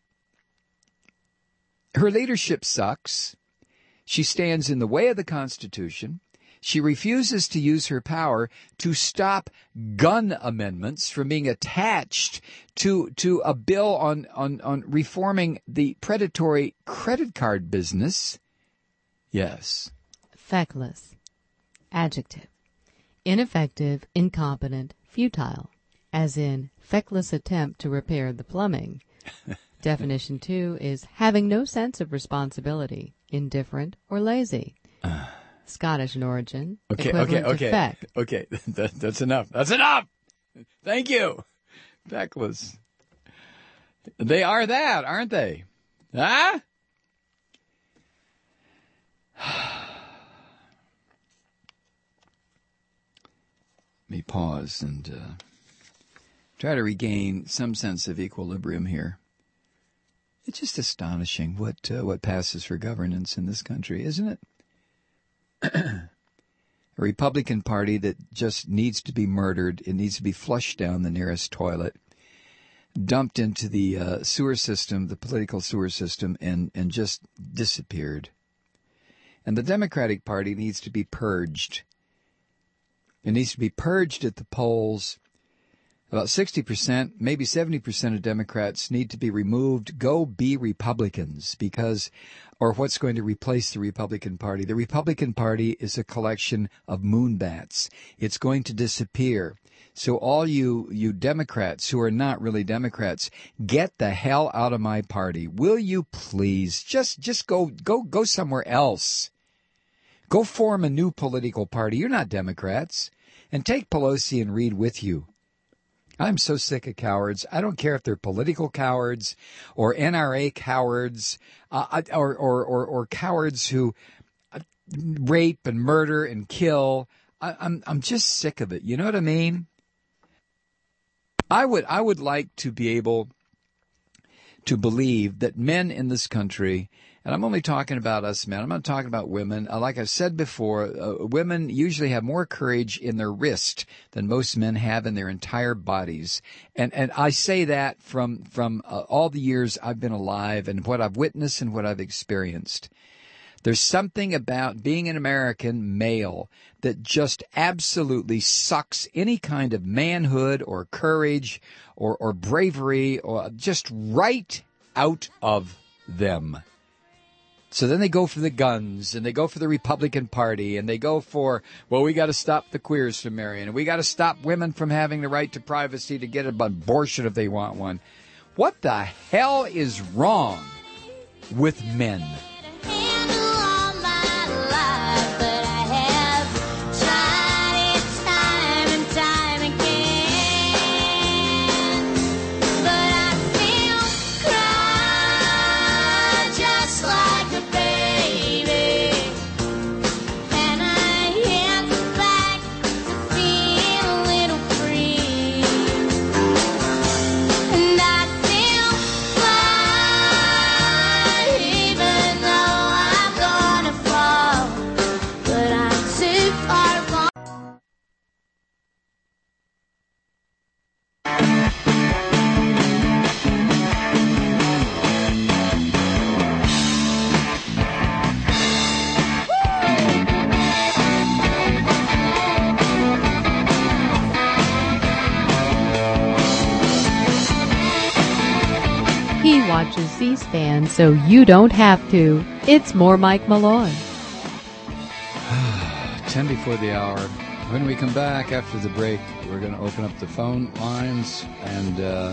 S1: her leadership sucks. She stands in the way of the Constitution. She refuses to use her power to stop gun amendments from being attached to to a bill on, on, on reforming the predatory credit card business. Yes.
S2: Feckless. Adjective. Ineffective, incompetent, futile. As in, feckless attempt to repair the plumbing. Definition two is having no sense of responsibility, indifferent, or lazy. Uh. Scottish in origin.
S1: Okay, okay, okay. Feck. Okay, that, that's enough. That's enough! Thank you. Feckless. They are that, aren't they? Huh? Let me pause and uh, try to regain some sense of equilibrium here. It's just astonishing what uh, what passes for governance in this country, isn't it? A Republican Party that just needs to be murdered. It needs to be flushed down the nearest toilet, dumped into the uh, sewer system, the political sewer system, and, and just disappeared. And the Democratic Party needs to be purged. It needs to be purged at the polls. About sixty percent, maybe seventy percent of Democrats need to be removed. Go be Republicans because, or what's going to replace the Republican Party? The Republican Party is a collection of moonbats. It's going to disappear. So all you, you Democrats who are not really Democrats, get the hell out of my party. Will you please? Just, just go, go, go somewhere else. Go form a new political party. You're not Democrats. And take Pelosi and Reid with you. I'm so sick of cowards. I don't care if they're political cowards or N R A cowards uh, or, or, or, or cowards who rape and murder and kill. I, I'm I'm just sick of it. You know what I mean? I would I would like to be able to believe that men in this country, and I'm only talking about us men, I'm not talking about women. Uh, like I've said before, uh, women usually have more courage in their wrist than most men have in their entire bodies. And and I say that from, from uh, all the years I've been alive and what I've witnessed and what I've experienced. There's something about being an American male that just absolutely sucks any kind of manhood or courage or, or bravery or just right out of them. So then they go for the guns and they go for the Republican Party and they go for, well, we got to stop the queers from marrying and we got to stop women from having the right to privacy to get an abortion if they want one. What the hell is wrong with men?
S2: He watches C-SPAN so you don't have to. It's more Mike Malloy.
S1: Ten before the hour. When we come back after the break, we're going to open up the phone lines, and uh,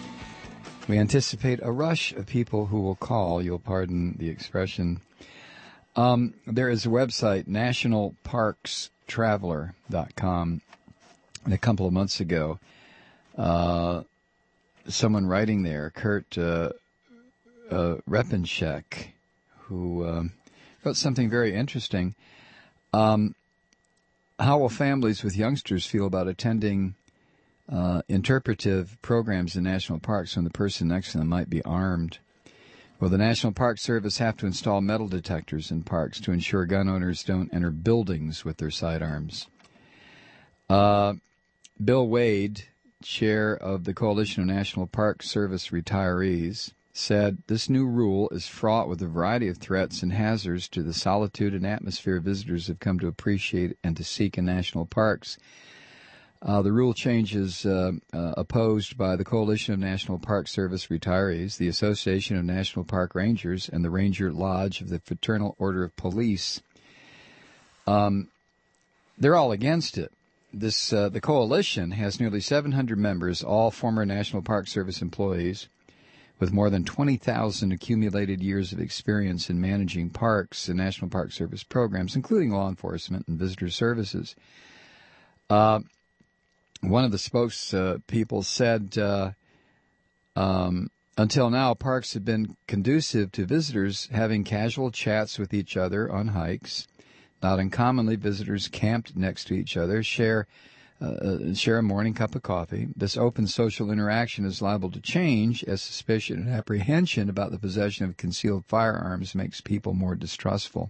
S1: we anticipate a rush of people who will call. You'll pardon the expression. Um, there is a website, national parks traveler dot com. And a couple of months ago, uh, someone writing there, Kurt uh, uh, Repenshek, who um, wrote something very interesting. Um, how will families with youngsters feel about attending uh, interpretive programs in national parks when the person next to them might be armed? Will the National Park Service have to install metal detectors in parks to ensure gun owners don't enter buildings with their sidearms? Uh, Bill Wade, chair of the Coalition of National Park Service Retirees, said this new rule is fraught with a variety of threats and hazards to the solitude and atmosphere visitors have come to appreciate and to seek in national parks. Uh, the rule change is uh, uh, opposed by the Coalition of National Park Service Retirees, the Association of National Park Rangers, and the Ranger Lodge of the Fraternal Order of Police. Um, they're all against it. This uh, the coalition has nearly seven hundred members, all former National Park Service employees, with more than twenty thousand accumulated years of experience in managing parks and National Park Service programs, including law enforcement and visitor services. Uh, one of the spokespeople uh, said, uh, um, until now, parks have been conducive to visitors having casual chats with each other on hikes. Not uncommonly, visitors camped next to each other, share uh, share a morning cup of coffee. This open social interaction is liable to change as suspicion and apprehension about the possession of concealed firearms makes people more distrustful.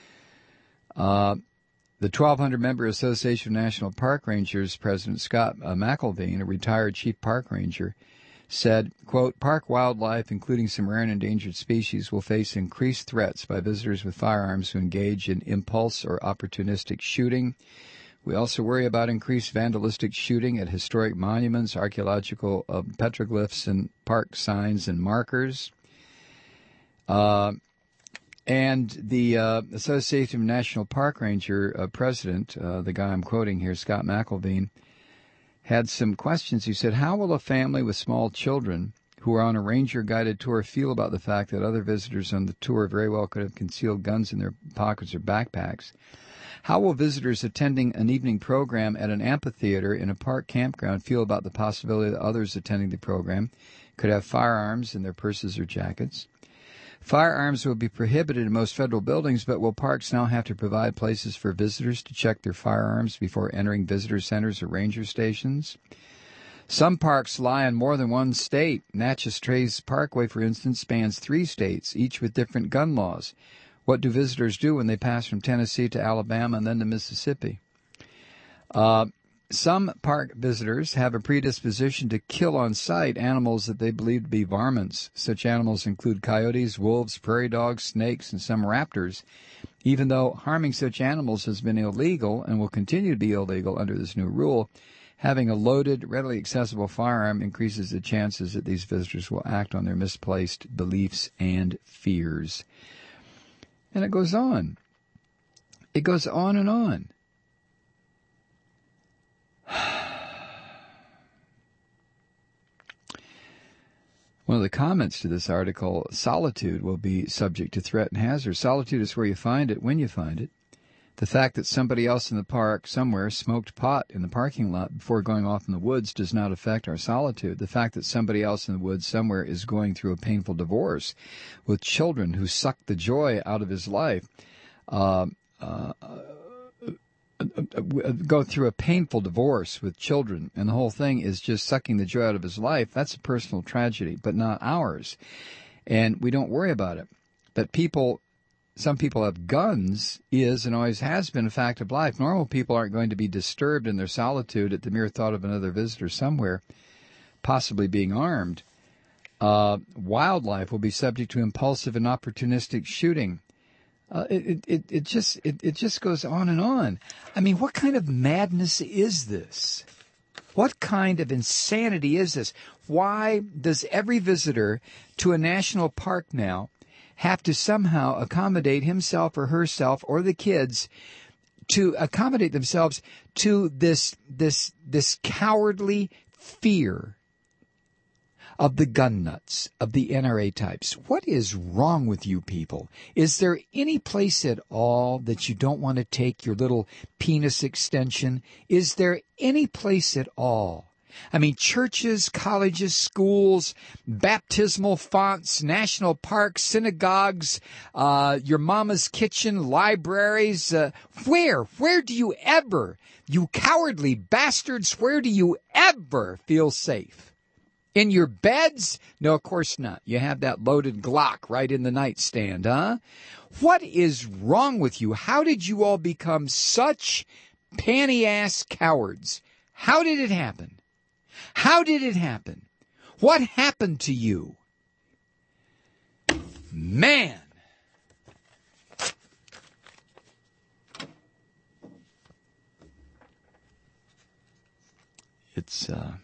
S1: Uh, the twelve hundred member Association of National Park Rangers President Scott uh, McElveen, a retired chief park ranger, said, quote, park wildlife, including some rare and endangered species, will face increased threats by visitors with firearms who engage in impulse or opportunistic shooting. We also worry about increased vandalistic shooting at historic monuments, archaeological uh, petroglyphs, and park signs and markers. Uh, and the uh, Association of National Park Ranger uh, president, uh, the guy I'm quoting here, Scott McElveen, had some questions. He said, how will a family with small children who are on a ranger-guided tour feel about the fact that other visitors on the tour very well could have concealed guns in their pockets or backpacks? How will visitors attending an evening program at an amphitheater in a park campground feel about the possibility that others attending the program could have firearms in their purses or jackets? Firearms will be prohibited in most federal buildings, but will parks now have to provide places for visitors to check their firearms before entering visitor centers or ranger stations? Some parks lie in more than one state. Natchez Trace Parkway, for instance, spans three states, each with different gun laws. What do visitors do when they pass from Tennessee to Alabama and then to Mississippi? Uh, some park visitors have a predisposition to kill on sight animals that they believe to be varmints. Such animals include coyotes, wolves, prairie dogs, snakes, and some raptors. Even though harming such animals has been illegal and will continue to be illegal under this new rule, having a loaded, readily accessible firearm increases the chances that these visitors will act on their misplaced beliefs and fears. And it goes on. It goes on and on. One of the comments to this article, solitude will be subject to threat and hazard. Solitude is where you find it, when you find it. The fact that somebody else in the park somewhere smoked pot in the parking lot before going off in the woods does not affect our solitude. The fact that somebody else in the woods somewhere is going through a painful divorce with children who suck the joy out of his life, uh, uh, go through a painful divorce with children, and the whole thing is just sucking the joy out of his life, that's a personal tragedy, but not ours. And we don't worry about it. But people... Some people have guns is and always has been a fact of life. Normal people aren't going to be disturbed in their solitude at the mere thought of another visitor somewhere, possibly being armed. Uh, wildlife will be subject to impulsive and opportunistic shooting. Uh, it, it, it just it, it just goes on and on. I mean, what kind of madness is this? What kind of insanity is this? Why does every visitor to a national park now have to somehow accommodate himself or herself or the kids to accommodate themselves to this this this cowardly fear of the gun nuts, of the N R A types? What is wrong with you people? Is there any place at all that you don't want to take your little penis extension? Is there any place at all? I mean, churches, colleges, schools, baptismal fonts, national parks, synagogues, uh, your mama's kitchen, libraries. Uh, where, where do you ever, you cowardly bastards, where do you ever feel safe? In your beds? No, of course not. You have that loaded Glock right in the nightstand, huh? What is wrong with you? How did you all become such panty-ass cowards? How did it happen? How did it happen? What happened to you? Man! It's, uh,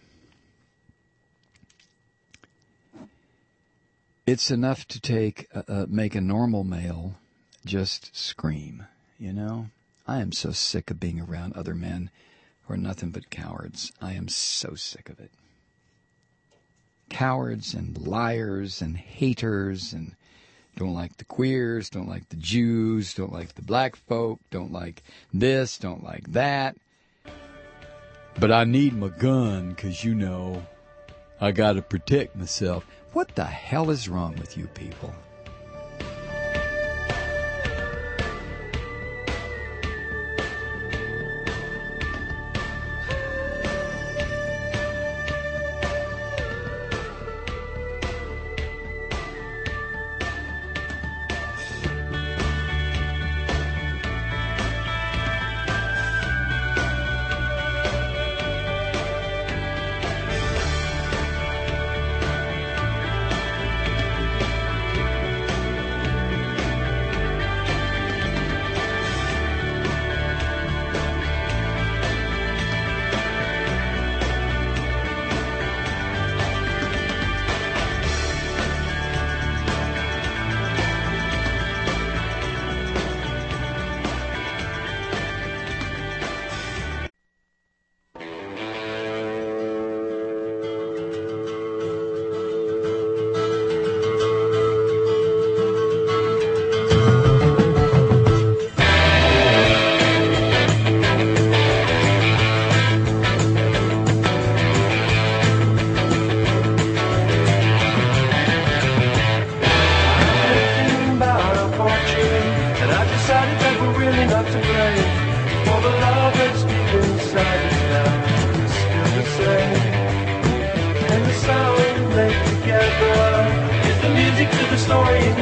S1: it's enough to take, uh, uh, make a normal male just scream, you know? I am so sick of being around other men who are nothing but cowards. I am so sick of it. Cowards and liars and haters and don't like the queers, don't like the Jews, don't like the black folk, don't like this, don't like that. But I need my gun because, you know, I got to protect myself. What the hell is wrong with you people?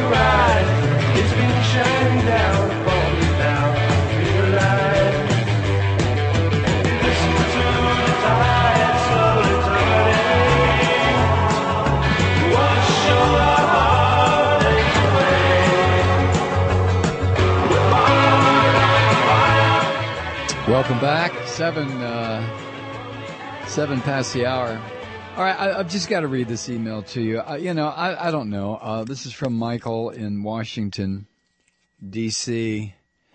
S3: ride. It's been shining down upon me now. Feel alive. Listen to the tide slowly turning. Wash your heartaches away. With my heart on fire.
S1: Welcome back. Seven, uh, seven past the hour. All right, I, I've just got to read this email to you. Uh, you know, I, I don't know. Uh, this is from Michael in Washington, D C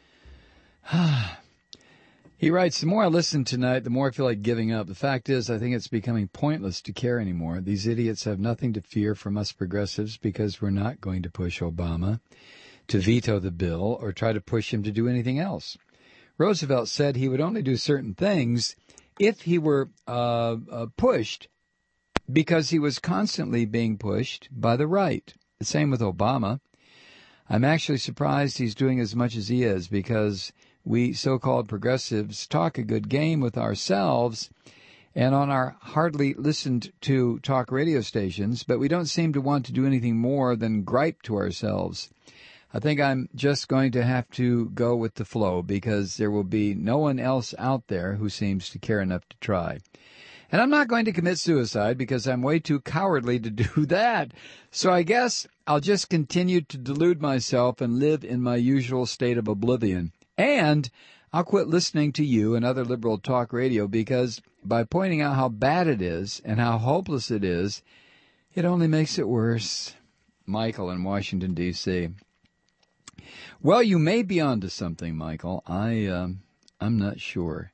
S1: He writes, the more I listen tonight, the more I feel like giving up. The fact is, I think it's becoming pointless to care anymore. These idiots have nothing to fear from us progressives because we're not going to push Obama to veto the bill or try to push him to do anything else. Roosevelt said he would only do certain things if he were uh, uh, pushed, because he was constantly being pushed by the right. The same with Obama. I'm actually surprised he's doing as much as he is, because we so-called progressives talk a good game with ourselves and on our hardly listened to talk radio stations, but we don't seem to want to do anything more than gripe to ourselves. I think I'm just going to have to go with the flow, because there will be no one else out there who seems to care enough to try. And I'm not going to commit suicide because I'm way too cowardly to do that. So I guess I'll just continue to delude myself and live in my usual state of oblivion. And I'll quit listening to you and other liberal talk radio, because by pointing out how bad it is and how hopeless it is, it only makes it worse. Michael in Washington, D C Well, you may be onto something, Michael. I, um, I'm not sure.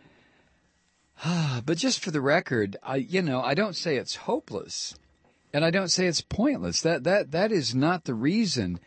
S1: But just for the record, I, you know, I don't say it's hopeless, and I don't say it's pointless. That that that is not the reason.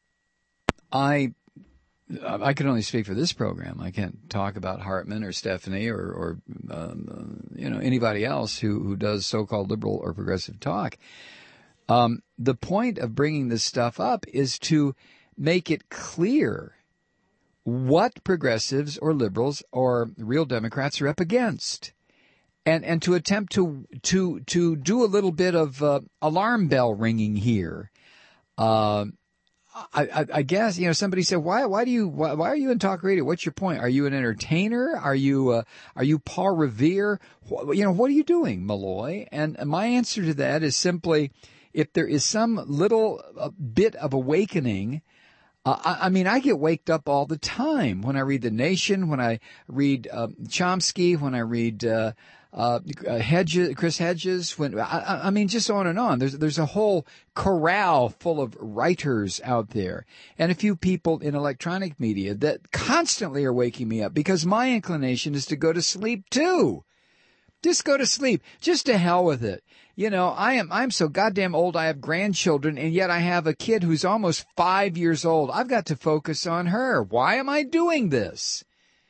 S1: I I can only speak for this program. I can't talk about Hartman or Stephanie or or um, you know, anybody else who who does so-called liberal or progressive talk. Um, the point of bringing this stuff up is to make it clear what progressives or liberals or real Democrats are up against, and and to attempt to to to do a little bit of uh, alarm bell ringing here. Uh, I, I, I guess, you know, somebody said, why why do you why, why are you in talk radio? What's your point? Are you an entertainer? Are you uh, are you Paul Revere? What, you know, what are you doing, Malloy? And my answer to that is simply, if there is some little uh, bit of awakening. Uh, I, I mean, I get waked up all the time when I read The Nation, when I read uh, Chomsky, when I read uh, uh, Hedges, Chris Hedges. When I, I mean, just on and on. There's there's a whole corral full of writers out there, and a few people in electronic media that constantly are waking me up, because my inclination is to go to sleep too. Just go to sleep. Just to hell with it. You know, I am, I'm so goddamn old. I have grandchildren, and yet I have a kid who's almost five years old. I've got to focus on her. Why am I doing this?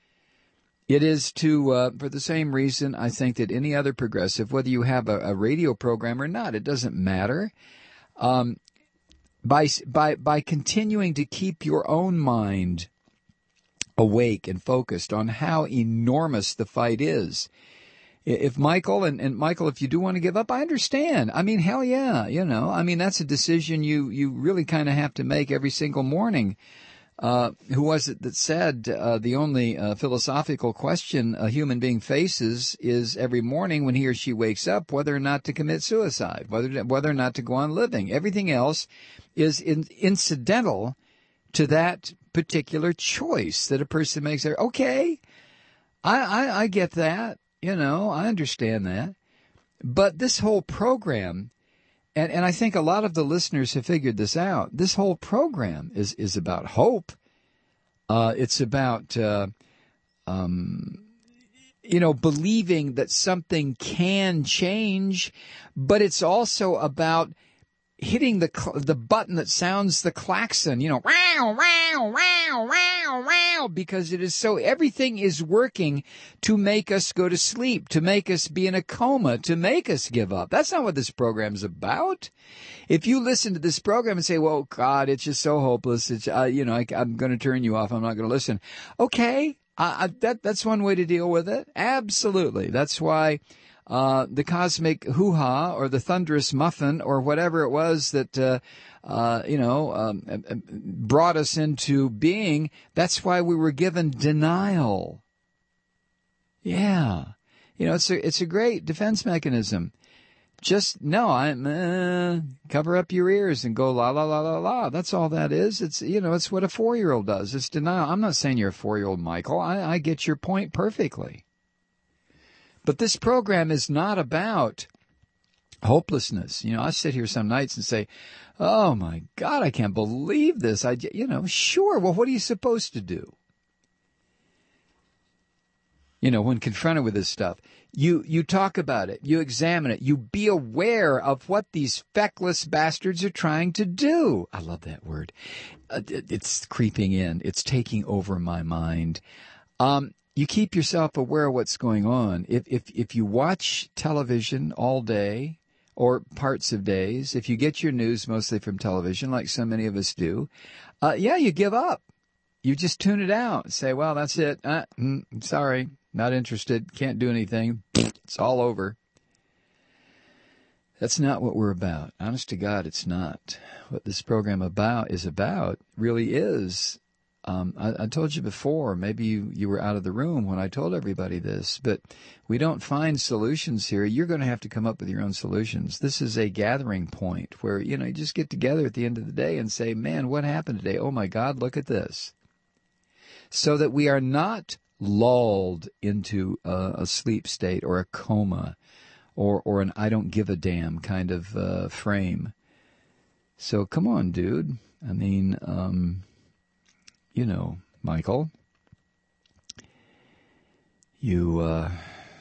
S1: It is to, uh, for the same reason I think that any other progressive, whether you have a, a radio program or not, it doesn't matter. Um, by, by, by continuing to keep your own mind awake and focused on how enormous the fight is. If Michael, and, and Michael, if you do want to give up, I understand. I mean, hell yeah, you know. I mean, that's a decision you, you really kind of have to make every single morning. Uh, who was it that said uh, the only uh, philosophical question a human being faces is every morning when he or she wakes up whether or not to commit suicide, whether to, whether or not to go on living. Everything else is in, incidental to that particular choice that a person makes there. Okay, I, I, I get that. You know, I understand that. But this whole program, and, and I think a lot of the listeners have figured this out, this whole program is, is about hope. Uh, it's about, uh, um, you know, believing that something can change, but it's also about hitting the cl- the button that sounds the klaxon, you know, wow, wow, wow, wow, wow, because it is so, everything is working to make us go to sleep, to make us be in a coma, to make us give up. That's not what this program's about. If you listen to this program and say, well, God, it's just so hopeless, it's, uh, you know, I, I'm going to turn you off, I'm not going to listen. Okay, uh, that that's one way to deal with it. Absolutely. That's why uh, the cosmic hoo-ha or the thunderous muffin or whatever it was that, uh, uh, you know, um, brought us into being. That's why we were given denial. Yeah. You know, it's a, it's a great defense mechanism. Just, no, I'm, uh, cover up your ears and go la, la, la, la, la. That's all that is. It's, you know, it's what a four-year-old does. It's denial. I'm not saying you're a four-year-old, Michael. I, I get your point perfectly. But this program is not about hopelessness. You know, I sit here some nights and say, oh my God, I can't believe this. I, you know, sure. Well, what are you supposed to do? You know, when confronted with this stuff, you, you talk about it, you examine it, you be aware of what these feckless bastards are trying to do. I love that word. Uh, it's creeping in. It's taking over my mind. Um, you keep yourself aware of what's going on. If, if, if you watch television all day or parts of days, if you get your news mostly from television, like so many of us do, uh, yeah, you give up. You just tune it out. Say, well, that's it. Uh, mm, sorry. Not interested, can't do anything, it's all over. That's not what we're about. Honest to God, it's not. What this program about is about really is. Um, I, I told you before, maybe you, you were out of the room when I told everybody this, but we don't find solutions here. You're going to have to come up with your own solutions. This is a gathering point where, you know, you just get together at the end of the day and say, man, what happened today? Oh, my God, look at this. So that we are not lulled into a, a sleep state or a coma or or an I don't give a damn kind of uh, frame. So come on, dude. I mean, um, you know, Michael, you uh,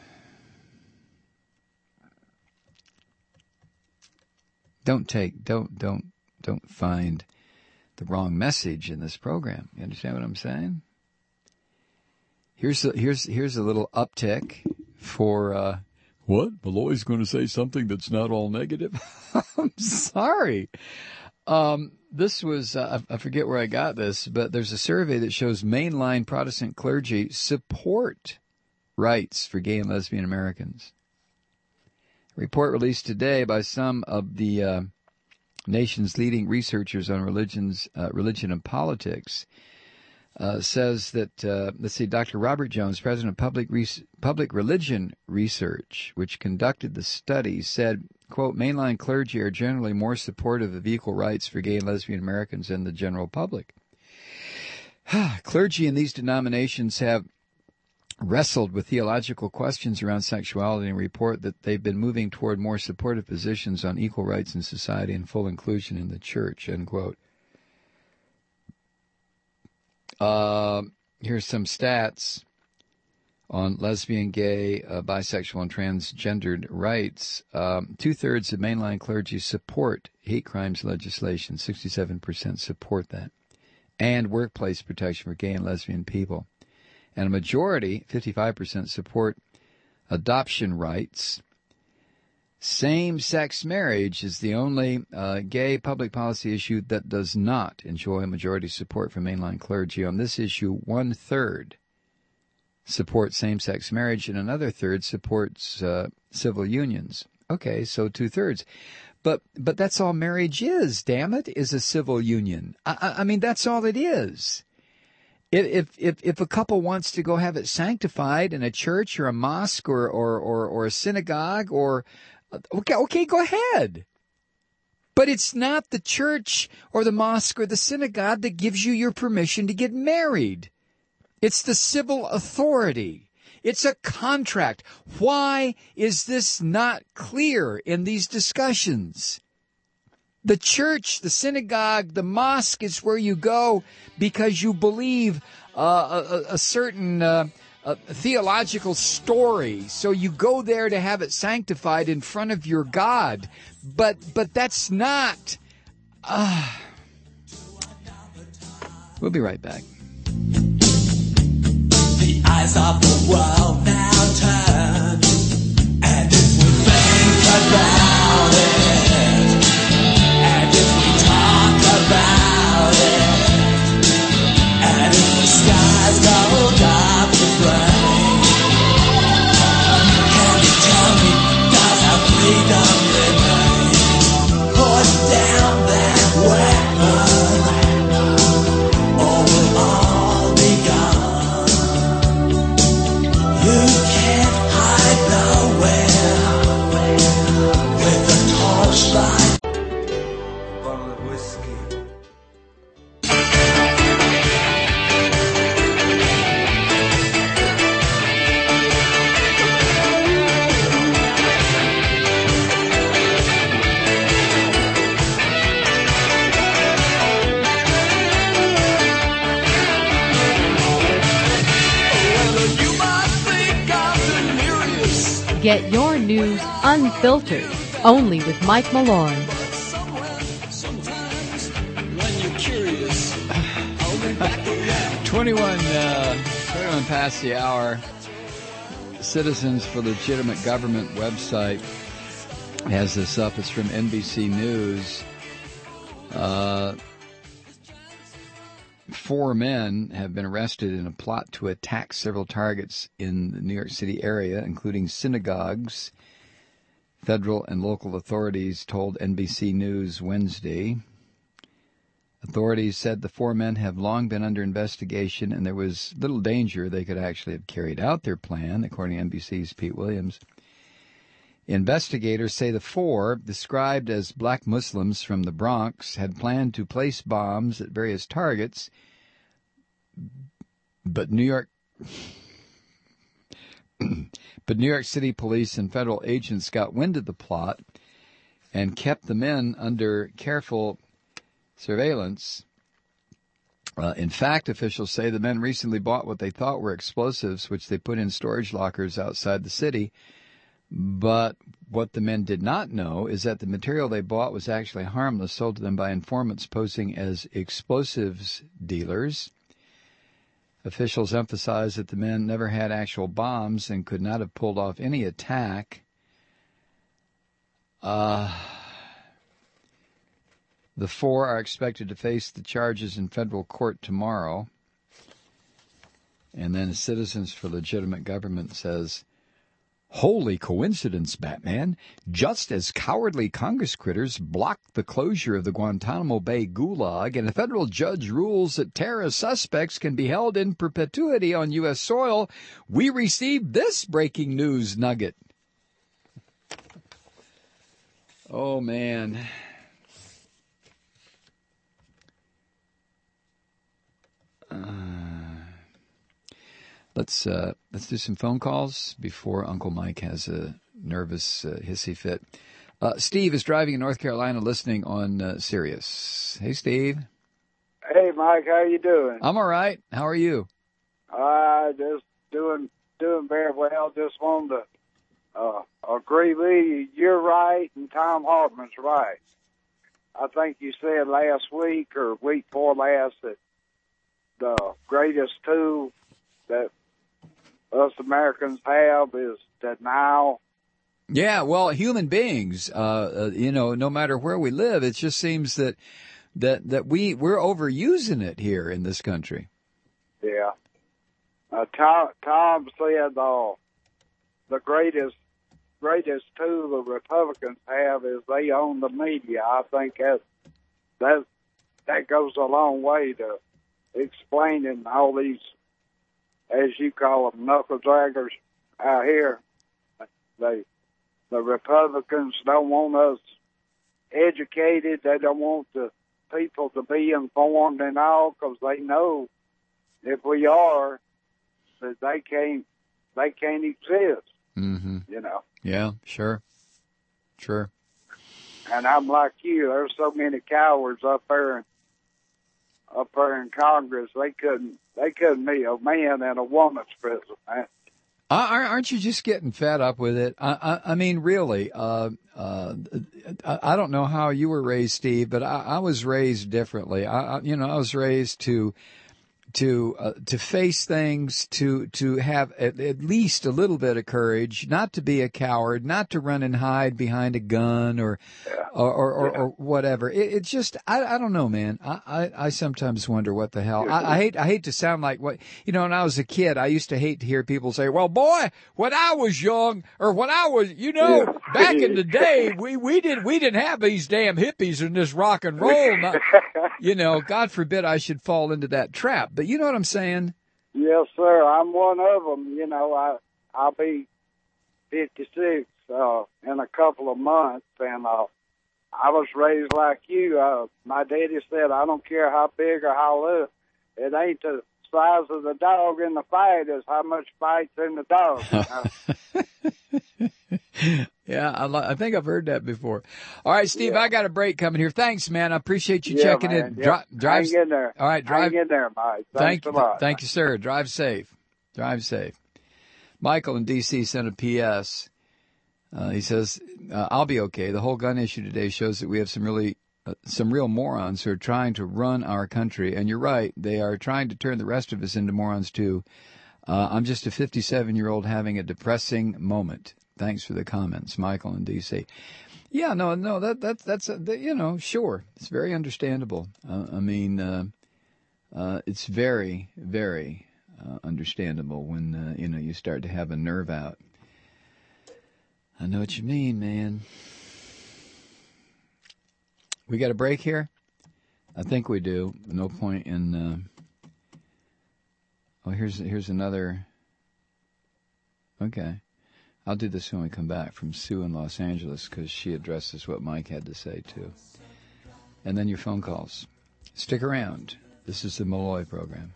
S1: don't take, don't, don't, don't find the wrong message in this program. You understand what I'm saying? Here's a, here's here's a little uptick for uh, what? Malloy's going to say something that's not all negative. I'm sorry. Um, this was uh, I forget where I got this, but there's a survey that shows mainline Protestant clergy support rights for gay and lesbian Americans. A report released today by some of the uh, nation's leading researchers on religions, uh, religion and politics. Uh, says that, uh, let's see, Doctor Robert Jones, president of Public Re- Public Religion Research, which conducted the study, said, quote, mainline clergy are generally more supportive of equal rights for gay and lesbian Americans than the general public. Clergy in these denominations have wrestled with theological questions around sexuality and report that they've been moving toward more supportive positions on equal rights in society and full inclusion in the church, end quote. Uh, here's some stats on lesbian, gay, uh, bisexual, and transgendered rights. Um, two-thirds of mainline clergy support hate crimes legislation. sixty-seven percent support that. And workplace protection for gay and lesbian people. And a majority, fifty-five percent, support adoption rights. Same-sex marriage is the only uh, gay public policy issue that does not enjoy majority support from mainline clergy. On this issue, one-third support same-sex marriage, and another third supports uh, civil unions. Okay, so two-thirds. But but that's all marriage is, damn it, is a civil union. I, I mean, that's all it is. If, if if a couple wants to go have it sanctified in a church or a mosque or or, or, or a synagogue or... Okay, okay, go ahead. But it's not the church or the mosque or the synagogue that gives you your permission to get married. It's the civil authority. It's a contract. Why is this not clear in these discussions? The church, the synagogue, the mosque is where you go because you believe uh, a, a certain... Uh, A theological story, so you go there to have it sanctified in front of your God, but but that's not. Uh, we'll be right back.
S6: The eyes of the world now turn, and if we think about it, and if we talk about it, and if the skies go dark with rain, can you tell me
S2: Get your news unfiltered, only with Mike Malone.
S1: twenty-one, uh, twenty-one past the hour. Citizens for Legitimate Government website has this up. It's from N B C News. Uh, four men have been arrested in a plot to attack several targets in the New York City area, including synagogues. Federal and local authorities told N B C News Wednesday. Authorities said the four men have long been under investigation, and there was little danger they could actually have carried out their plan, according to N B C's Pete Williams. Investigators say the four, described as black Muslims from the Bronx, had planned to place bombs at various targets, but New York but New York City police and federal agents got wind of the plot and kept the men under careful surveillance. Uh, in fact, officials say the men recently bought what they thought were explosives, which they put in storage lockers outside the city. But what the men did not know is that the material they bought was actually harmless, sold to them by informants posing as explosives dealers. Officials emphasize that the men never had actual bombs and could not have pulled off any attack. Uh... The four are expected to face the charges in federal court tomorrow. And then Citizens for Legitimate Government says, holy coincidence, Batman. Just as cowardly Congress critters blocked the closure of the Guantanamo Bay Gulag and a federal judge rules that terrorist suspects can be held in perpetuity on U S soil, we received this breaking news nugget. Oh, man. Uh, let's uh, let's do some phone calls before Uncle Mike has a nervous uh, hissy fit. Uh, Steve is driving in North Carolina, listening on uh, Sirius. Hey, Steve.
S8: Hey, Mike. How you doing?
S1: I'm all right. How are you?
S8: Uh, just doing doing very well. Just wanted to uh, agree with you. You're right, and Tom Hartman's right. I think you said last week or week before last that the greatest tool that us Americans have is denial.
S1: Yeah, well, human beings, uh, uh, you know, no matter where we live, it just seems that that that we we're overusing it here in this country.
S8: Yeah. Uh, Tom, Tom said uh, the greatest greatest tool the Republicans have is they own the media. I think that that that goes a long way to explaining all these, as you call them, knuckle draggers out here. They, the Republicans don't want us educated. They don't want the people to be informed and all, because they know if we are, that they can't, they can't exist.
S1: Mm-hmm.
S8: You know.
S1: Yeah, sure, sure.
S8: And I'm like you. There's so many cowards up there. And, up there in Congress, they couldn't they couldn't be a man and a woman's president.
S1: Uh, aren't you just getting fed up with it? I, I, I mean, really, uh, uh, I don't know how you were raised, Steve, but I, I was raised differently. I, I, you know, I was raised to to uh, to face things, to to have at, at least a little bit of courage, not to be a coward, not to run and hide behind a gun or
S8: yeah.
S1: or, or, or,
S8: yeah.
S1: or whatever. It, it's just I, I don't know, man. I, I, I sometimes wonder what the hell. I, I hate I hate to sound like what you know. When I was a kid, I used to hate to hear people say, "Well, boy, when I was young, or when I was, you know,
S8: yeah.
S1: back in the day, we we did we didn't have these damn hippies and this rock and roll." Not, you know, God forbid I should fall into that trap. But you know what I'm saying?
S8: Yes, sir. I'm one of them. You know, I I'll be fifty-six uh, in a couple of months, and uh, I was raised like you. Uh, my daddy said, "I don't care how big or how little. It ain't the size of the dog in the fight; it's how much fight's in the dog." You know?
S1: Yeah, I, li- I think I've heard that before. All right, Steve, yeah. I got a break coming here. Thanks, man. I appreciate you
S8: yeah,
S1: checking
S8: man.
S1: in.
S8: Yep.
S1: Dri- drive.
S8: Hang in there.
S1: All right, drive.
S8: Hang in there, Mike. Thanks
S1: thank,
S8: a lot.
S1: Thank you, sir. Drive safe. Drive safe. Michael in D C sent a P S Uh, he says, uh, I'll be okay. The whole gun issue today shows that we have some really, uh, some real morons who are trying to run our country. And you're right. They are trying to turn the rest of us into morons, too. Uh, I'm just a fifty-seven-year-old having a depressing moment. Thanks for the comments, Michael in D C. Yeah, no, no, that, that that's, uh, you know, sure. It's very understandable. Uh, I mean, uh, uh, it's very, very uh, understandable when, uh, you know, you start to have a nerve out. I know what you mean, man. We got a break here? I think we do. No point in... Uh... Oh, here's here's another... Okay. I'll do this when we come back from Sue in Los Angeles because she addresses what Mike had to say, too. And then your phone calls. Stick around. This is the Malloy Program.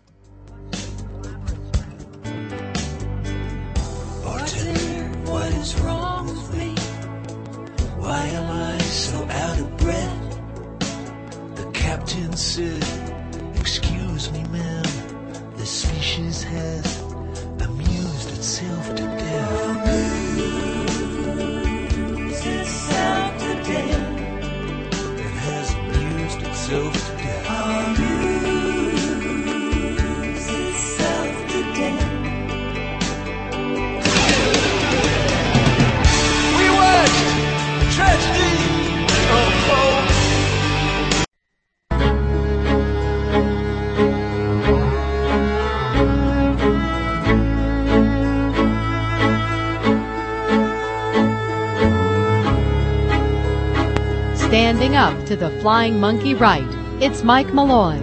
S3: Bartender, what is wrong with me? Why am I so out of breath? The captain said, excuse me, ma'am, the species has amused itself to death. Amused itself to death. It has amused itself to death. Amused itself to death. We watched tragedy unfold.
S2: Standing up to the flying monkey right, it's Mike Malloy.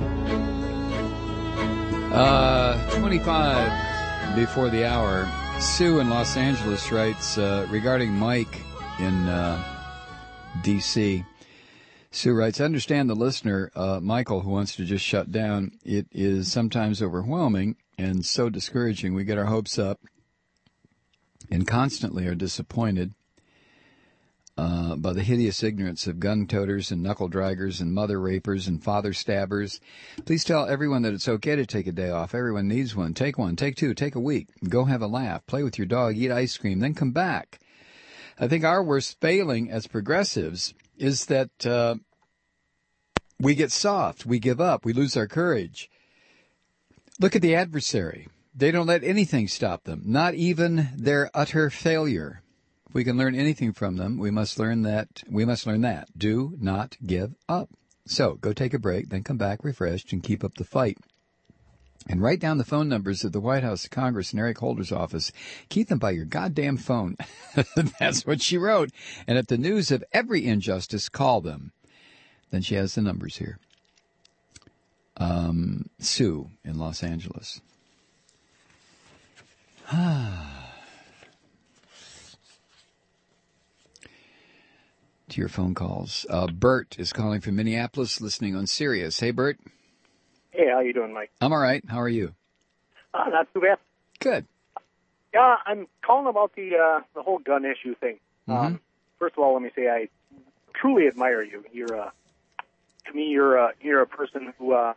S1: Uh, twenty-five before the hour. Sue in Los Angeles writes uh, regarding Mike in uh, D C Sue writes, I understand the listener, uh, Michael, who wants to just shut down. It is sometimes overwhelming and so discouraging. We get our hopes up and constantly are disappointed uh, by the hideous ignorance of gun-toters and knuckle-draggers and mother-rapers and father-stabbers. Please tell everyone that it's okay to take a day off. Everyone needs one. Take one. Take two. Take a week. Go have a laugh. Play with your dog. Eat ice cream. Then come back. I think our worst failing as progressives is that uh, we get soft. We give up. We lose our courage. Look at the adversary. They don't let anything stop them, not even their utter failure. If we can learn anything from them, we must learn that. We must learn that. Do not give up. So go take a break, then come back refreshed and keep up the fight. And write down the phone numbers of the White House, Congress, and Eric Holder's office. Keep them by your goddamn phone. That's what she wrote. And at the news of every injustice, call them. Then she has the numbers here. Um, Sue in Los Angeles. To your phone calls. Uh, Bert is calling from Minneapolis, listening on Sirius. Hey, Bert.
S9: Hey, how you doing, Mike?
S1: I'm all right. How are you?
S9: Uh, not too bad.
S1: Good.
S9: Yeah, I'm calling about the uh, the whole gun issue thing.
S1: Mm-hmm.
S9: Um, first of all, let me say I truly admire you. You're uh, to me, you're uh, you're a person who uh,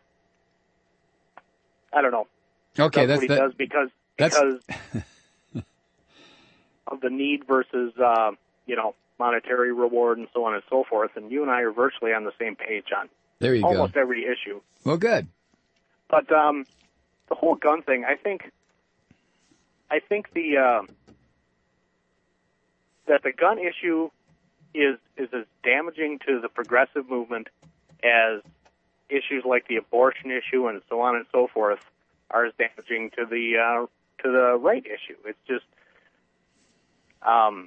S9: I don't know.
S1: Okay,
S9: does
S1: that's
S9: what he
S1: that,
S9: does because
S1: that's,
S9: because of the need versus uh, you know monetary reward and so on and so forth. And you and I are virtually on the same page on
S1: there you
S9: almost
S1: go.
S9: every issue.
S1: Well, good.
S9: But um, the whole gun thing, I think, I think the uh, that the gun issue is is as damaging to the progressive movement as issues like the abortion issue and so on and so forth are as damaging to the uh, to the right issue. It's just, um,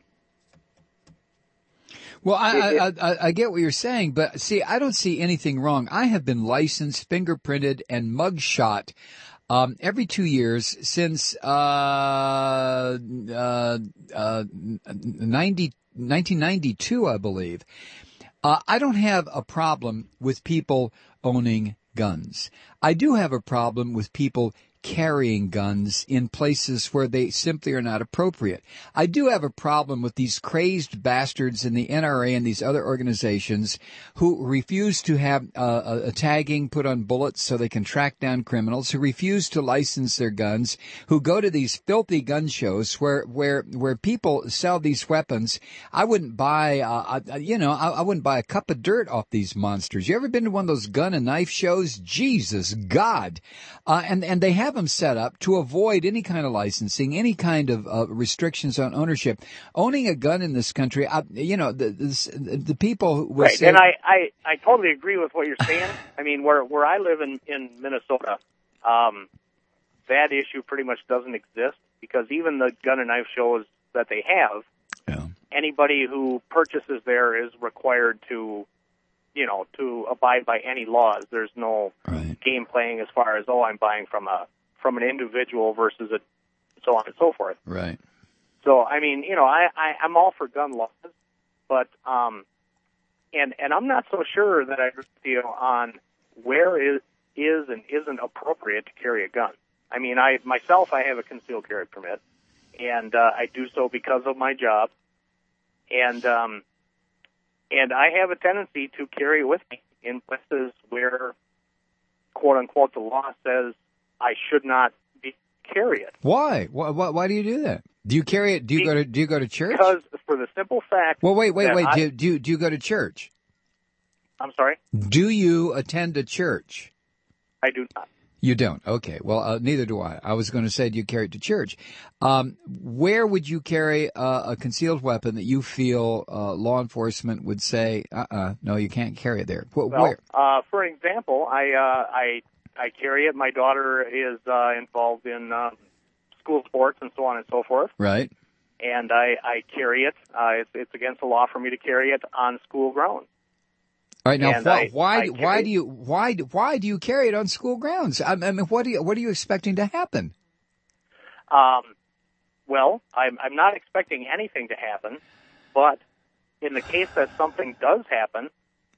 S1: well, I, I, I, I get what you're saying, but see, I don't see anything wrong. I have been licensed, fingerprinted, and mugshot um, every two years since uh, uh, uh, ninety, nineteen ninety-two, I believe. Uh, I don't have a problem with people owning guns. I do have a problem with people carrying guns in places where they simply are not appropriate. I do have a problem with these crazed bastards in the N R A and these other organizations who refuse to have uh, a, a tagging put on bullets so they can track down criminals, who refuse to license their guns, who go to these filthy gun shows where where where people sell these weapons. I wouldn't buy, uh, you know, I, I wouldn't buy a cup of dirt off these monsters. You ever been to one of those gun and knife shows? Jesus God. Uh, and, and they have them set up to avoid any kind of licensing, any kind of uh, restrictions on ownership. Owning a gun in this country, uh, you know, the, the, the people who
S9: right.
S1: say,
S9: and I, I, I totally agree with what you're saying. I mean, where, where I live in, in Minnesota, um, that issue pretty much doesn't exist because even the gun and knife shows that they have,
S1: yeah.
S9: anybody who purchases there is required to, you know, to abide by any laws. There's no
S1: right.
S9: game playing as far as, oh, I'm buying from a from an individual versus a so on and so forth.
S1: Right.
S9: So, I mean, you know, I, I, I'm all for gun laws, but, um, and, and I'm not so sure that I agree with you on where is, is and isn't appropriate to carry a gun. I mean, I, myself, I have a concealed carry permit, and, uh, I do so because of my job, and, um, and I have a tendency to carry it with me in places where, quote unquote, the law says I should not be carry it.
S1: Why? Why? Why do you do that? Do you carry it? Do you go to Do you go to church?
S9: Because for the simple fact.
S1: Well, wait, wait, wait.
S9: I,
S1: do, you, do you, do you go to church?
S9: I'm sorry.
S1: Do you attend a church?
S9: I do not.
S1: You don't. Okay. Well, uh, neither do I. I was going to say, do you carry it to church? Um, where would you carry uh, a concealed weapon that you feel uh, law enforcement would say, uh-uh, no, you can't carry it there? Wh-
S9: well,
S1: where?
S9: Uh, for example, I uh, I I carry it. My daughter is uh, involved in uh, school sports and so on and so forth.
S1: Right.
S9: And I, I carry it. Uh, it's, it's against the law for me to carry it on school grounds.
S1: All right, now
S9: And
S1: why
S9: I-
S1: why,
S9: I
S1: why
S9: carry-
S1: do you why why do you carry it on school grounds? I, I mean, what do you what are you expecting to happen?
S9: Um, well, I'm, I'm not expecting anything to happen, but in the case that something does happen,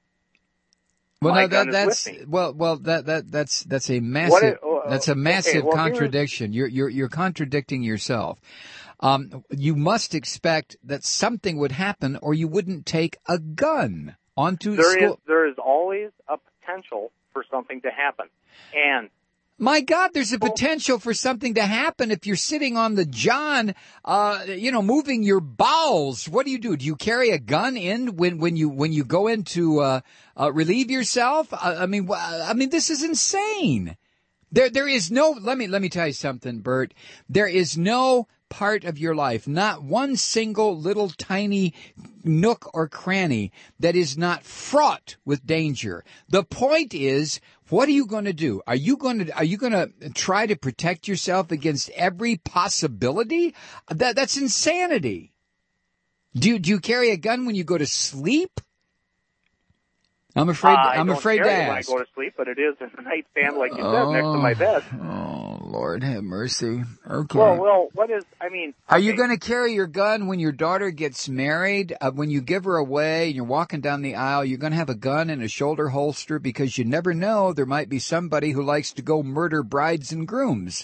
S1: Well,
S9: my
S1: no,
S9: gun
S1: that,
S9: is
S1: that's
S9: with me.
S1: well, well, that that that's that's a massive
S9: What i- uh,
S1: that's a
S9: okay,
S1: massive
S9: well, here's-
S1: contradiction. You're you're you're contradicting yourself. Um, you must expect that something would happen, or you wouldn't take a gun onto
S9: there
S1: school.
S9: is there is always a potential for something to happen. And
S1: My God, there's a potential for something to happen if you're sitting on the john, uh, you know, moving your bowels. What do you do? Do you carry a gun in when, when you when you go in to uh, uh, relieve yourself? I, I mean, wh- I mean, this is insane. There, there is no. Let me let me tell you something, Bert. There is no part of your life, not one single little tiny nook or cranny that is not fraught with danger. The point is, what are you going to do? Are you going to are you going to try to protect yourself against every possibility? That that's insanity. Do you, do you carry a gun when you go to sleep? I'm afraid.
S9: uh, I
S1: I'm
S9: don't
S1: afraid to
S9: carry it when I
S1: ask.
S9: go to sleep, but it is in the nightstand, like you said, next to my bed.
S1: Oh, Lord have mercy. Okay.
S9: Well, well, what is? I mean,
S1: Are you
S9: okay.
S1: going to carry your gun when your daughter gets married? Uh, when you give her away and you're walking down the aisle, you're going to have a gun in a shoulder holster because you never know. There might be somebody who likes to go murder brides and grooms.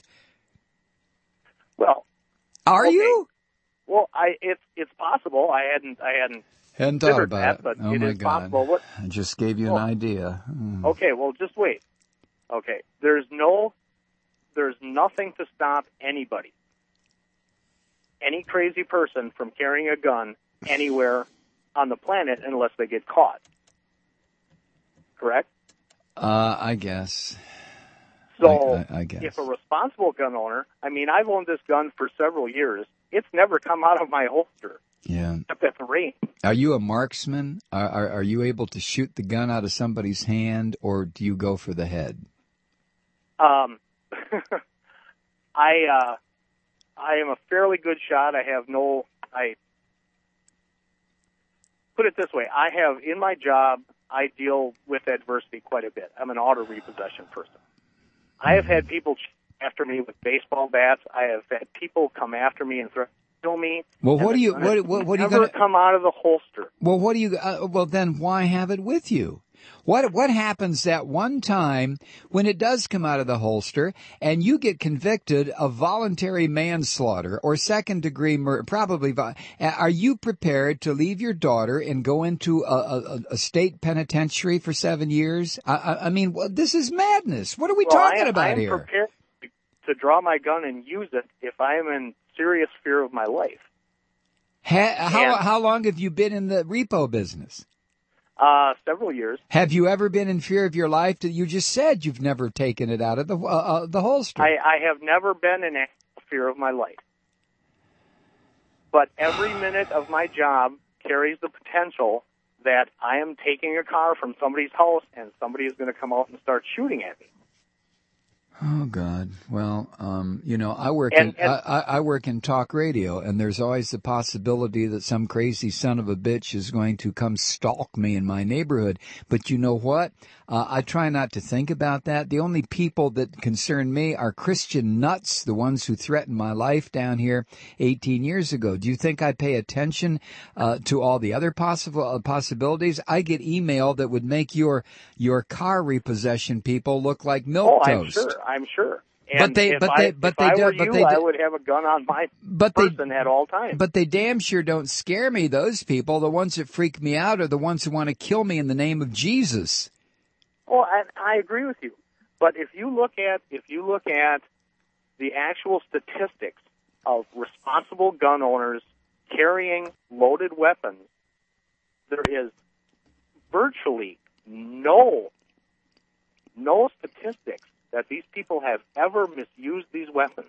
S9: Well,
S1: Are
S9: okay.
S1: you?
S9: Well, I it's it's possible. I hadn't I hadn't
S1: Hadn't thought
S9: considered
S1: about
S9: that,
S1: it.
S9: but
S1: Oh
S9: it
S1: my
S9: is
S1: God.
S9: possible. What?
S1: I just gave you
S9: Oh.
S1: an idea. Hmm.
S9: Okay, well, just wait. Okay, there's no, there's nothing to stop anybody, any crazy person from carrying a gun anywhere on the planet unless they get caught. Correct?
S1: Uh, I guess.
S9: So,
S1: I, I, I guess.
S9: if a responsible gun owner, I mean, I've owned this gun for several years. It's never come out of my holster,
S1: Yeah.
S9: except at the range.
S1: Are you a marksman? Are, are, are you able to shoot the gun out of somebody's hand, or do you go for the head?
S9: Um, I uh, I am a fairly good shot. I have no. I put it this way: I have in my job. I deal with adversity quite a bit. I'm an auto repossession person. I have had people after me with baseball bats. I have had people come after me and threaten to kill me.
S1: Well,
S9: and
S1: what
S9: the
S1: do you
S9: gun
S1: what
S9: has
S1: what, what are you
S9: never
S1: going to?
S9: come out of the holster?
S1: Well, what do you? Uh, well, then why have it with you? What what happens that one time when it does come out of the holster and you get convicted of voluntary manslaughter or second degree murder? Probably. Are you prepared to leave your daughter and go into a, a, a state penitentiary for seven years? I, I, I mean, well, this is madness. What are we
S9: well,
S1: talking
S9: I am,
S1: about
S9: I am
S1: here?
S9: prepared to draw my gun and use it if I am in serious fear of my life.
S1: Ha, how
S9: and,
S1: how long have you been in the repo business?
S9: Uh, several years.
S1: Have you ever been in fear of your life? You just said you've never taken it out of the uh, uh, the holster.
S9: I, I have never been in fear of my life. But every minute of my job carries the potential that I am taking a car from somebody's house and somebody is going to come out and start shooting at me.
S1: Oh God! Well, um, you know, I work
S9: and,
S1: in
S9: and,
S1: I, I work in talk radio, and there's always the possibility that some crazy son of a bitch is going to come stalk me in my neighborhood. But you know what? Uh, I try not to think about that. The only people that concern me are Christian nuts, the ones who threatened my life down here eighteen years ago. Do you think I pay attention uh, to all the other possible uh, possibilities? I get email that would make your your car repossession people look like milquetoast.
S9: Oh, I'm sure. I'm sure. And
S1: but they,
S9: if
S1: but
S9: I,
S1: they, but
S9: if
S1: they
S9: I
S1: do,
S9: were
S1: but
S9: you,
S1: they, do,
S9: I would have a gun on my
S1: but
S9: person
S1: they,
S9: at all times.
S1: But they damn sure don't scare me. Those people, the ones that freak me out, are the ones who want to kill me in the name of Jesus.
S9: Well, I, I agree with you. But if you look at if you look at the actual statistics of responsible gun owners carrying loaded weapons, there is virtually no no statistics that these people have ever misused these weapons.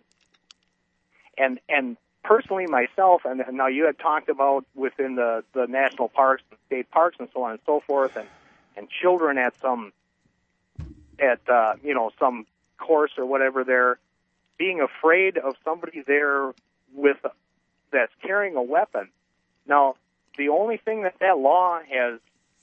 S9: And and personally myself, and, and now you had talked about within the, the national parks, and state parks, and so on and so forth, and, and children at some at uh, you know some course or whatever, they're being afraid of somebody there with that's carrying a weapon. Now, the only thing that that law has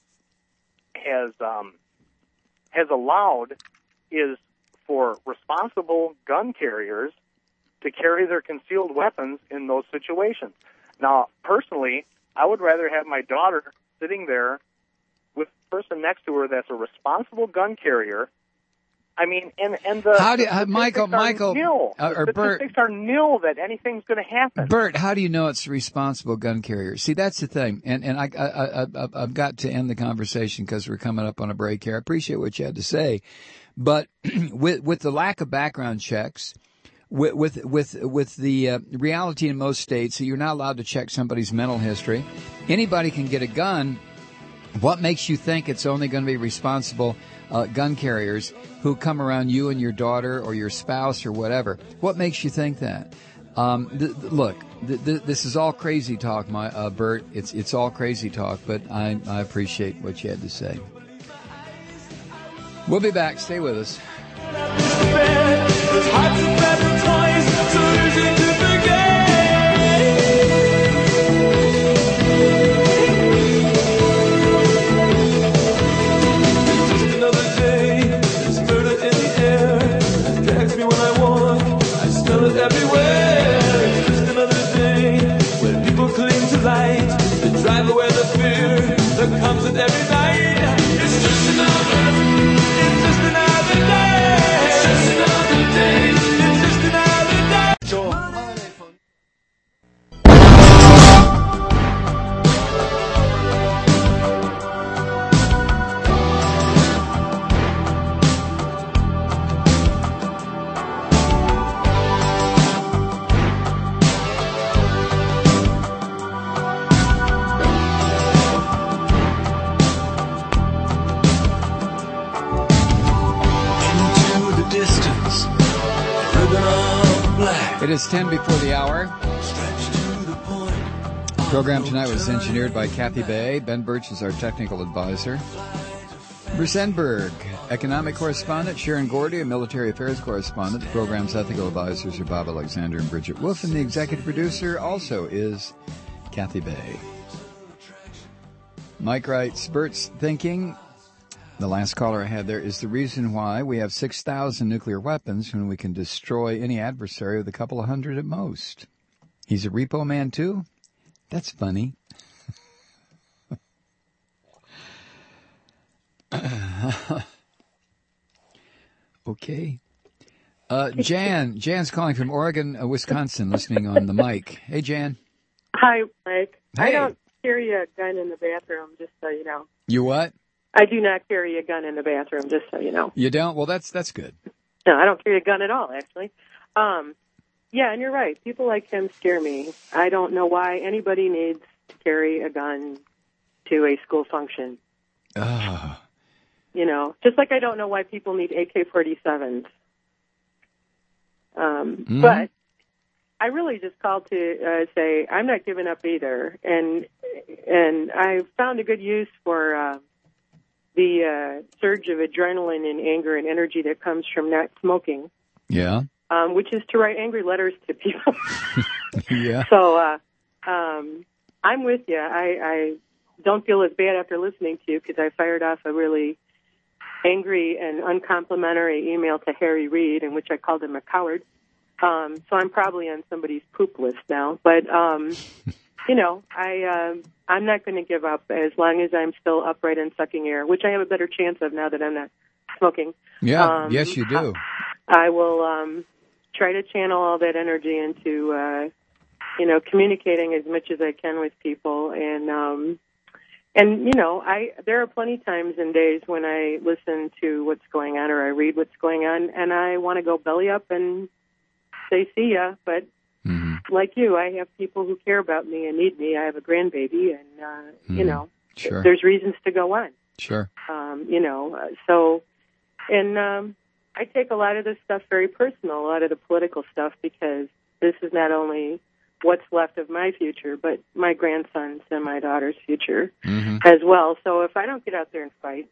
S9: has um, has allowed is for responsible gun carriers to carry their concealed weapons in those situations. Now, personally, I would rather have my daughter sitting there with the person next to her that's a responsible gun carrier. I mean, and, and the
S1: how do
S9: the
S1: uh, Michael Michael
S9: nil.
S1: uh, or
S9: the
S1: Bert
S9: statistics are nil that anything's going to happen.
S1: Bert, how do you know it's a responsible gun carrier? See, that's the thing, and and I, I, I I've got to end the conversation because we're coming up on a break here. I appreciate what you had to say, but with with the lack of background checks, with with with, with the uh, reality in most states that you're not allowed to check somebody's mental history, anybody can get a gun. What makes you think it's only going to be responsible uh, gun carriers who come around you and your daughter or your spouse or whatever? What makes you think that? Um, th- th- look, th- th- this is all crazy talk, my uh, Bert. It's it's all crazy talk, but I, I appreciate what you had to say. We'll be back. Stay with us. It is ten before the hour. The program tonight was engineered by Kathy Bay. Ben Birch is our technical advisor. Bruce Enberg, economic correspondent. Sharon Gordy, a military affairs correspondent. The program's ethical advisors are Bob Alexander and Bridget Wolf. And the executive producer also is Kathy Bay. Mike writes, Bert's thinking, the last caller I had there, is the reason why we have six thousand nuclear weapons when we can destroy any adversary with a couple of hundred at most. He's a repo man, too? That's funny. Okay. Uh, Jan, Jan's calling from Oregon, uh, Wisconsin, listening on the mic. Hey, Jan.
S10: Hi, Mike.
S1: Hey.
S10: I don't carry a gun in the bathroom, just so you know.
S1: You what?
S10: I do not carry a gun in the bathroom, just so you know.
S1: You don't? Well, that's that's good.
S10: No, I don't carry a gun at all, actually. Um, yeah, and you're right. People like him scare me. I don't know why anybody needs to carry a gun to a school function.
S1: Oh.
S10: You know, just like I don't know why people need A K forty-sevens. Um,
S1: Mm-hmm.
S10: But I really just called to uh, say I'm not giving up either, and and I found a good use for uh, the uh, surge of adrenaline and anger and energy that comes from not smoking.
S1: Yeah.
S10: Um, which is to write angry letters to people.
S1: Yeah.
S10: So uh, um, I'm with you. I, I don't feel as bad after listening to you because I fired off a really angry and uncomplimentary email to Harry Reid in which I called him a coward. Um, so I'm probably on somebody's poop list now. But, um, you know, I, uh, I'm not going to give up as long as I'm still upright and sucking air, which I have a better chance of now that I'm not smoking.
S1: Yeah.
S10: Um,
S1: Yes, you do.
S10: I will um, try to channel all that energy into, uh, you know, communicating as much as I can with people. And, um, and you know, I there are plenty of times and days when I listen to what's going on or I read what's going on, and I want to go belly up and say, see ya. But
S1: Mm-hmm.
S10: like you, I have people who care about me and need me. I have a grandbaby, and, uh,
S1: Mm-hmm.
S10: you know,
S1: Sure.
S10: there's reasons to go on.
S1: Sure.
S10: Um, you know, uh, so, and um, I take a lot of this stuff very personal, a lot of the political stuff, because this is not only what's left of my future, but my grandson's and my daughter's future
S1: Mm-hmm.
S10: as well. So if I don't get out there and fight,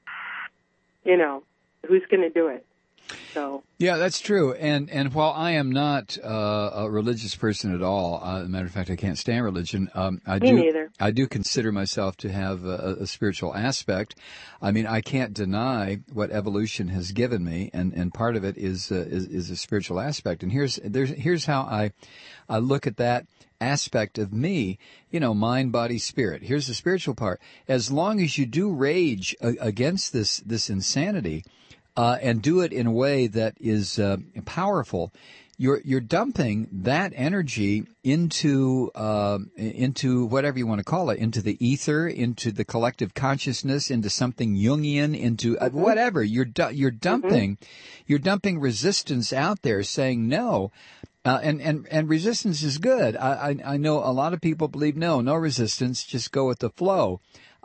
S10: you know, who's going to do it? So
S1: Yeah, that's true. And and while I am not uh, a religious person at all, uh, as a matter of fact, I can't stand religion. Um, I
S10: Me
S1: do.
S10: neither.
S1: I do consider myself to have a, a spiritual aspect. I mean, I can't deny what evolution has given me, and, and part of it is, uh, is is a spiritual aspect. And here's there's here's how I I look at that aspect of me. You know, mind, body, spirit. Here's the spiritual part. As long as you do rage a, against this this insanity. Uh, and do it in a way that is uh, powerful. You're you're dumping that energy into uh, into whatever you want to call it, into the ether, into the collective consciousness, into something Jungian, into uh, whatever. You're du- you're dumping, mm-hmm. you're dumping resistance out there, saying no. Uh, and, and, and resistance is good. I, I I know a lot of people believe no, no resistance, just go with the flow.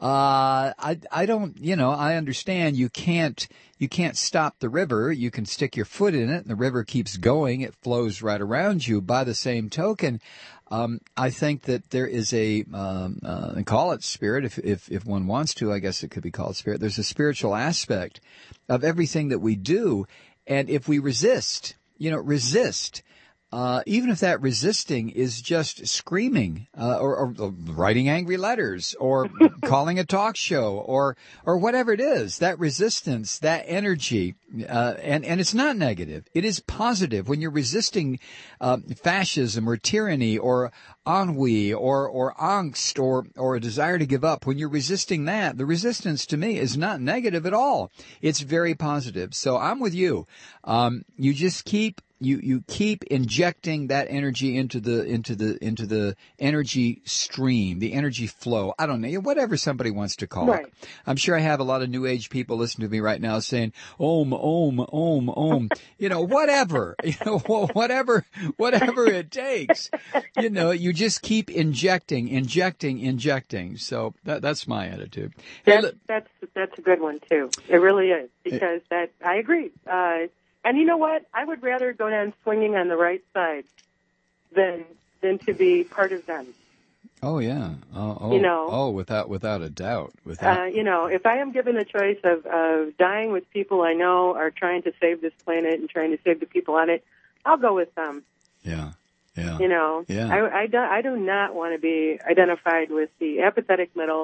S1: Uh, I, I don't, you know, I understand you can't, you can't stop the river. You can stick your foot in it and the river keeps going. It flows right around you. By the same token, um, I think that there is a, um, uh, and call it spirit if, if, if one wants to, I guess it could be called spirit. There's a spiritual aspect of everything that we do. And if we resist, you know, resist, Uh, even if that resisting is just screaming, uh, or, or writing angry letters, or calling a talk show, or or whatever it is, that resistance, that energy, uh, and and it's not negative. It is positive when you're resisting uh, fascism or tyranny or ennui or or angst or or a desire to give up. When you're resisting that, the resistance to me is not negative at all. It's very positive. So I'm with you. Um, you just keep. You you keep injecting that energy into the into the into the energy stream, the energy flow. I don't know, whatever somebody wants to call
S10: right.
S1: it. I'm sure I have a lot of New Age people listening to me right now saying, "Om, om, om, om." You know, whatever. You know, whatever, whatever it takes. You know, you just keep injecting, injecting, injecting. So that that's my attitude. Hey,
S10: that's, that's that's a good one too. It really is, because that I agree. Uh, And you know what? I would rather go down swinging on the right side than than to be part of them.
S1: Oh yeah. Oh, oh
S10: you know.
S1: Oh, without without a doubt. Without.
S10: Uh, you know, if I am given a choice of, of dying with people I know are trying to save this planet and trying to save the people on it, I'll go with them.
S1: Yeah. Yeah.
S10: You know.
S1: Yeah.
S10: I, I, do, I do not want to be identified with the apathetic middle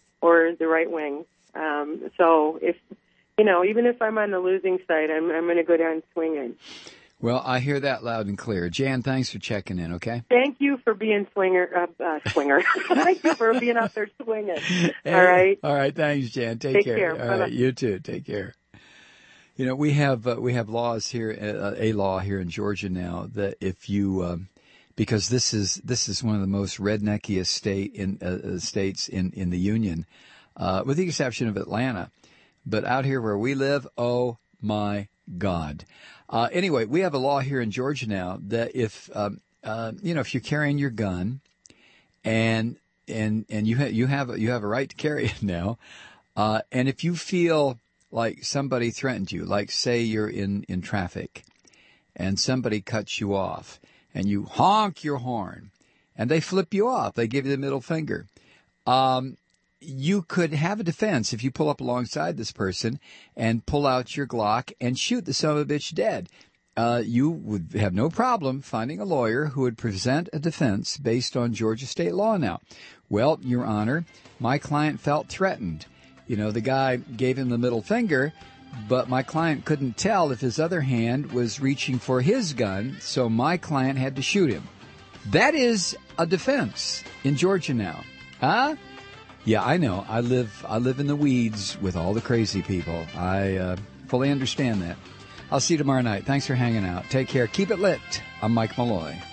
S10: or the right wing. Um, so if. You know, even if I'm on the losing side, I'm, I'm going to go down swinging.
S1: Well, I hear that loud and clear. Jan, thanks for checking in, okay?
S10: Thank you for being swinger, uh, uh, swinger. Thank you for being out there swinging.
S1: Hey,
S10: all right?
S1: All right, thanks, Jan. Take,
S10: Take
S1: care.
S10: care.
S1: All
S10: Bye-bye.
S1: right, you too. Take care. You know, we have uh, we have laws here, uh, a law here in Georgia now that if you, um, because this is this is one of the most redneckiest state in uh, states in in the union, uh, with the exception of Atlanta, but out here where we live, oh my God. Uh, anyway, we have a law here in Georgia now that if um, uh, you know if you're carrying your gun, and and and you ha- you have you have a right to carry it now, uh, and if you feel like somebody threatened you, like say you're in, in traffic and somebody cuts you off and you honk your horn and they flip you off, they give you the middle finger. Um, you could have a defense if you pull up alongside this person and pull out your Glock and shoot the son of a bitch dead. Uh, you would have no problem finding a lawyer who would present a defense based on Georgia state law now. Well, Your Honor, my client felt threatened. You know, the guy gave him the middle finger, but my client couldn't tell if his other hand was reaching for his gun, so my client had to shoot him. That is a defense in Georgia now. Huh? Yeah, I know. I live I live in the weeds with all the crazy people. I uh, fully understand that. I'll see you tomorrow night. Thanks for hanging out. Take care. Keep it lit. I'm Mike Malloy.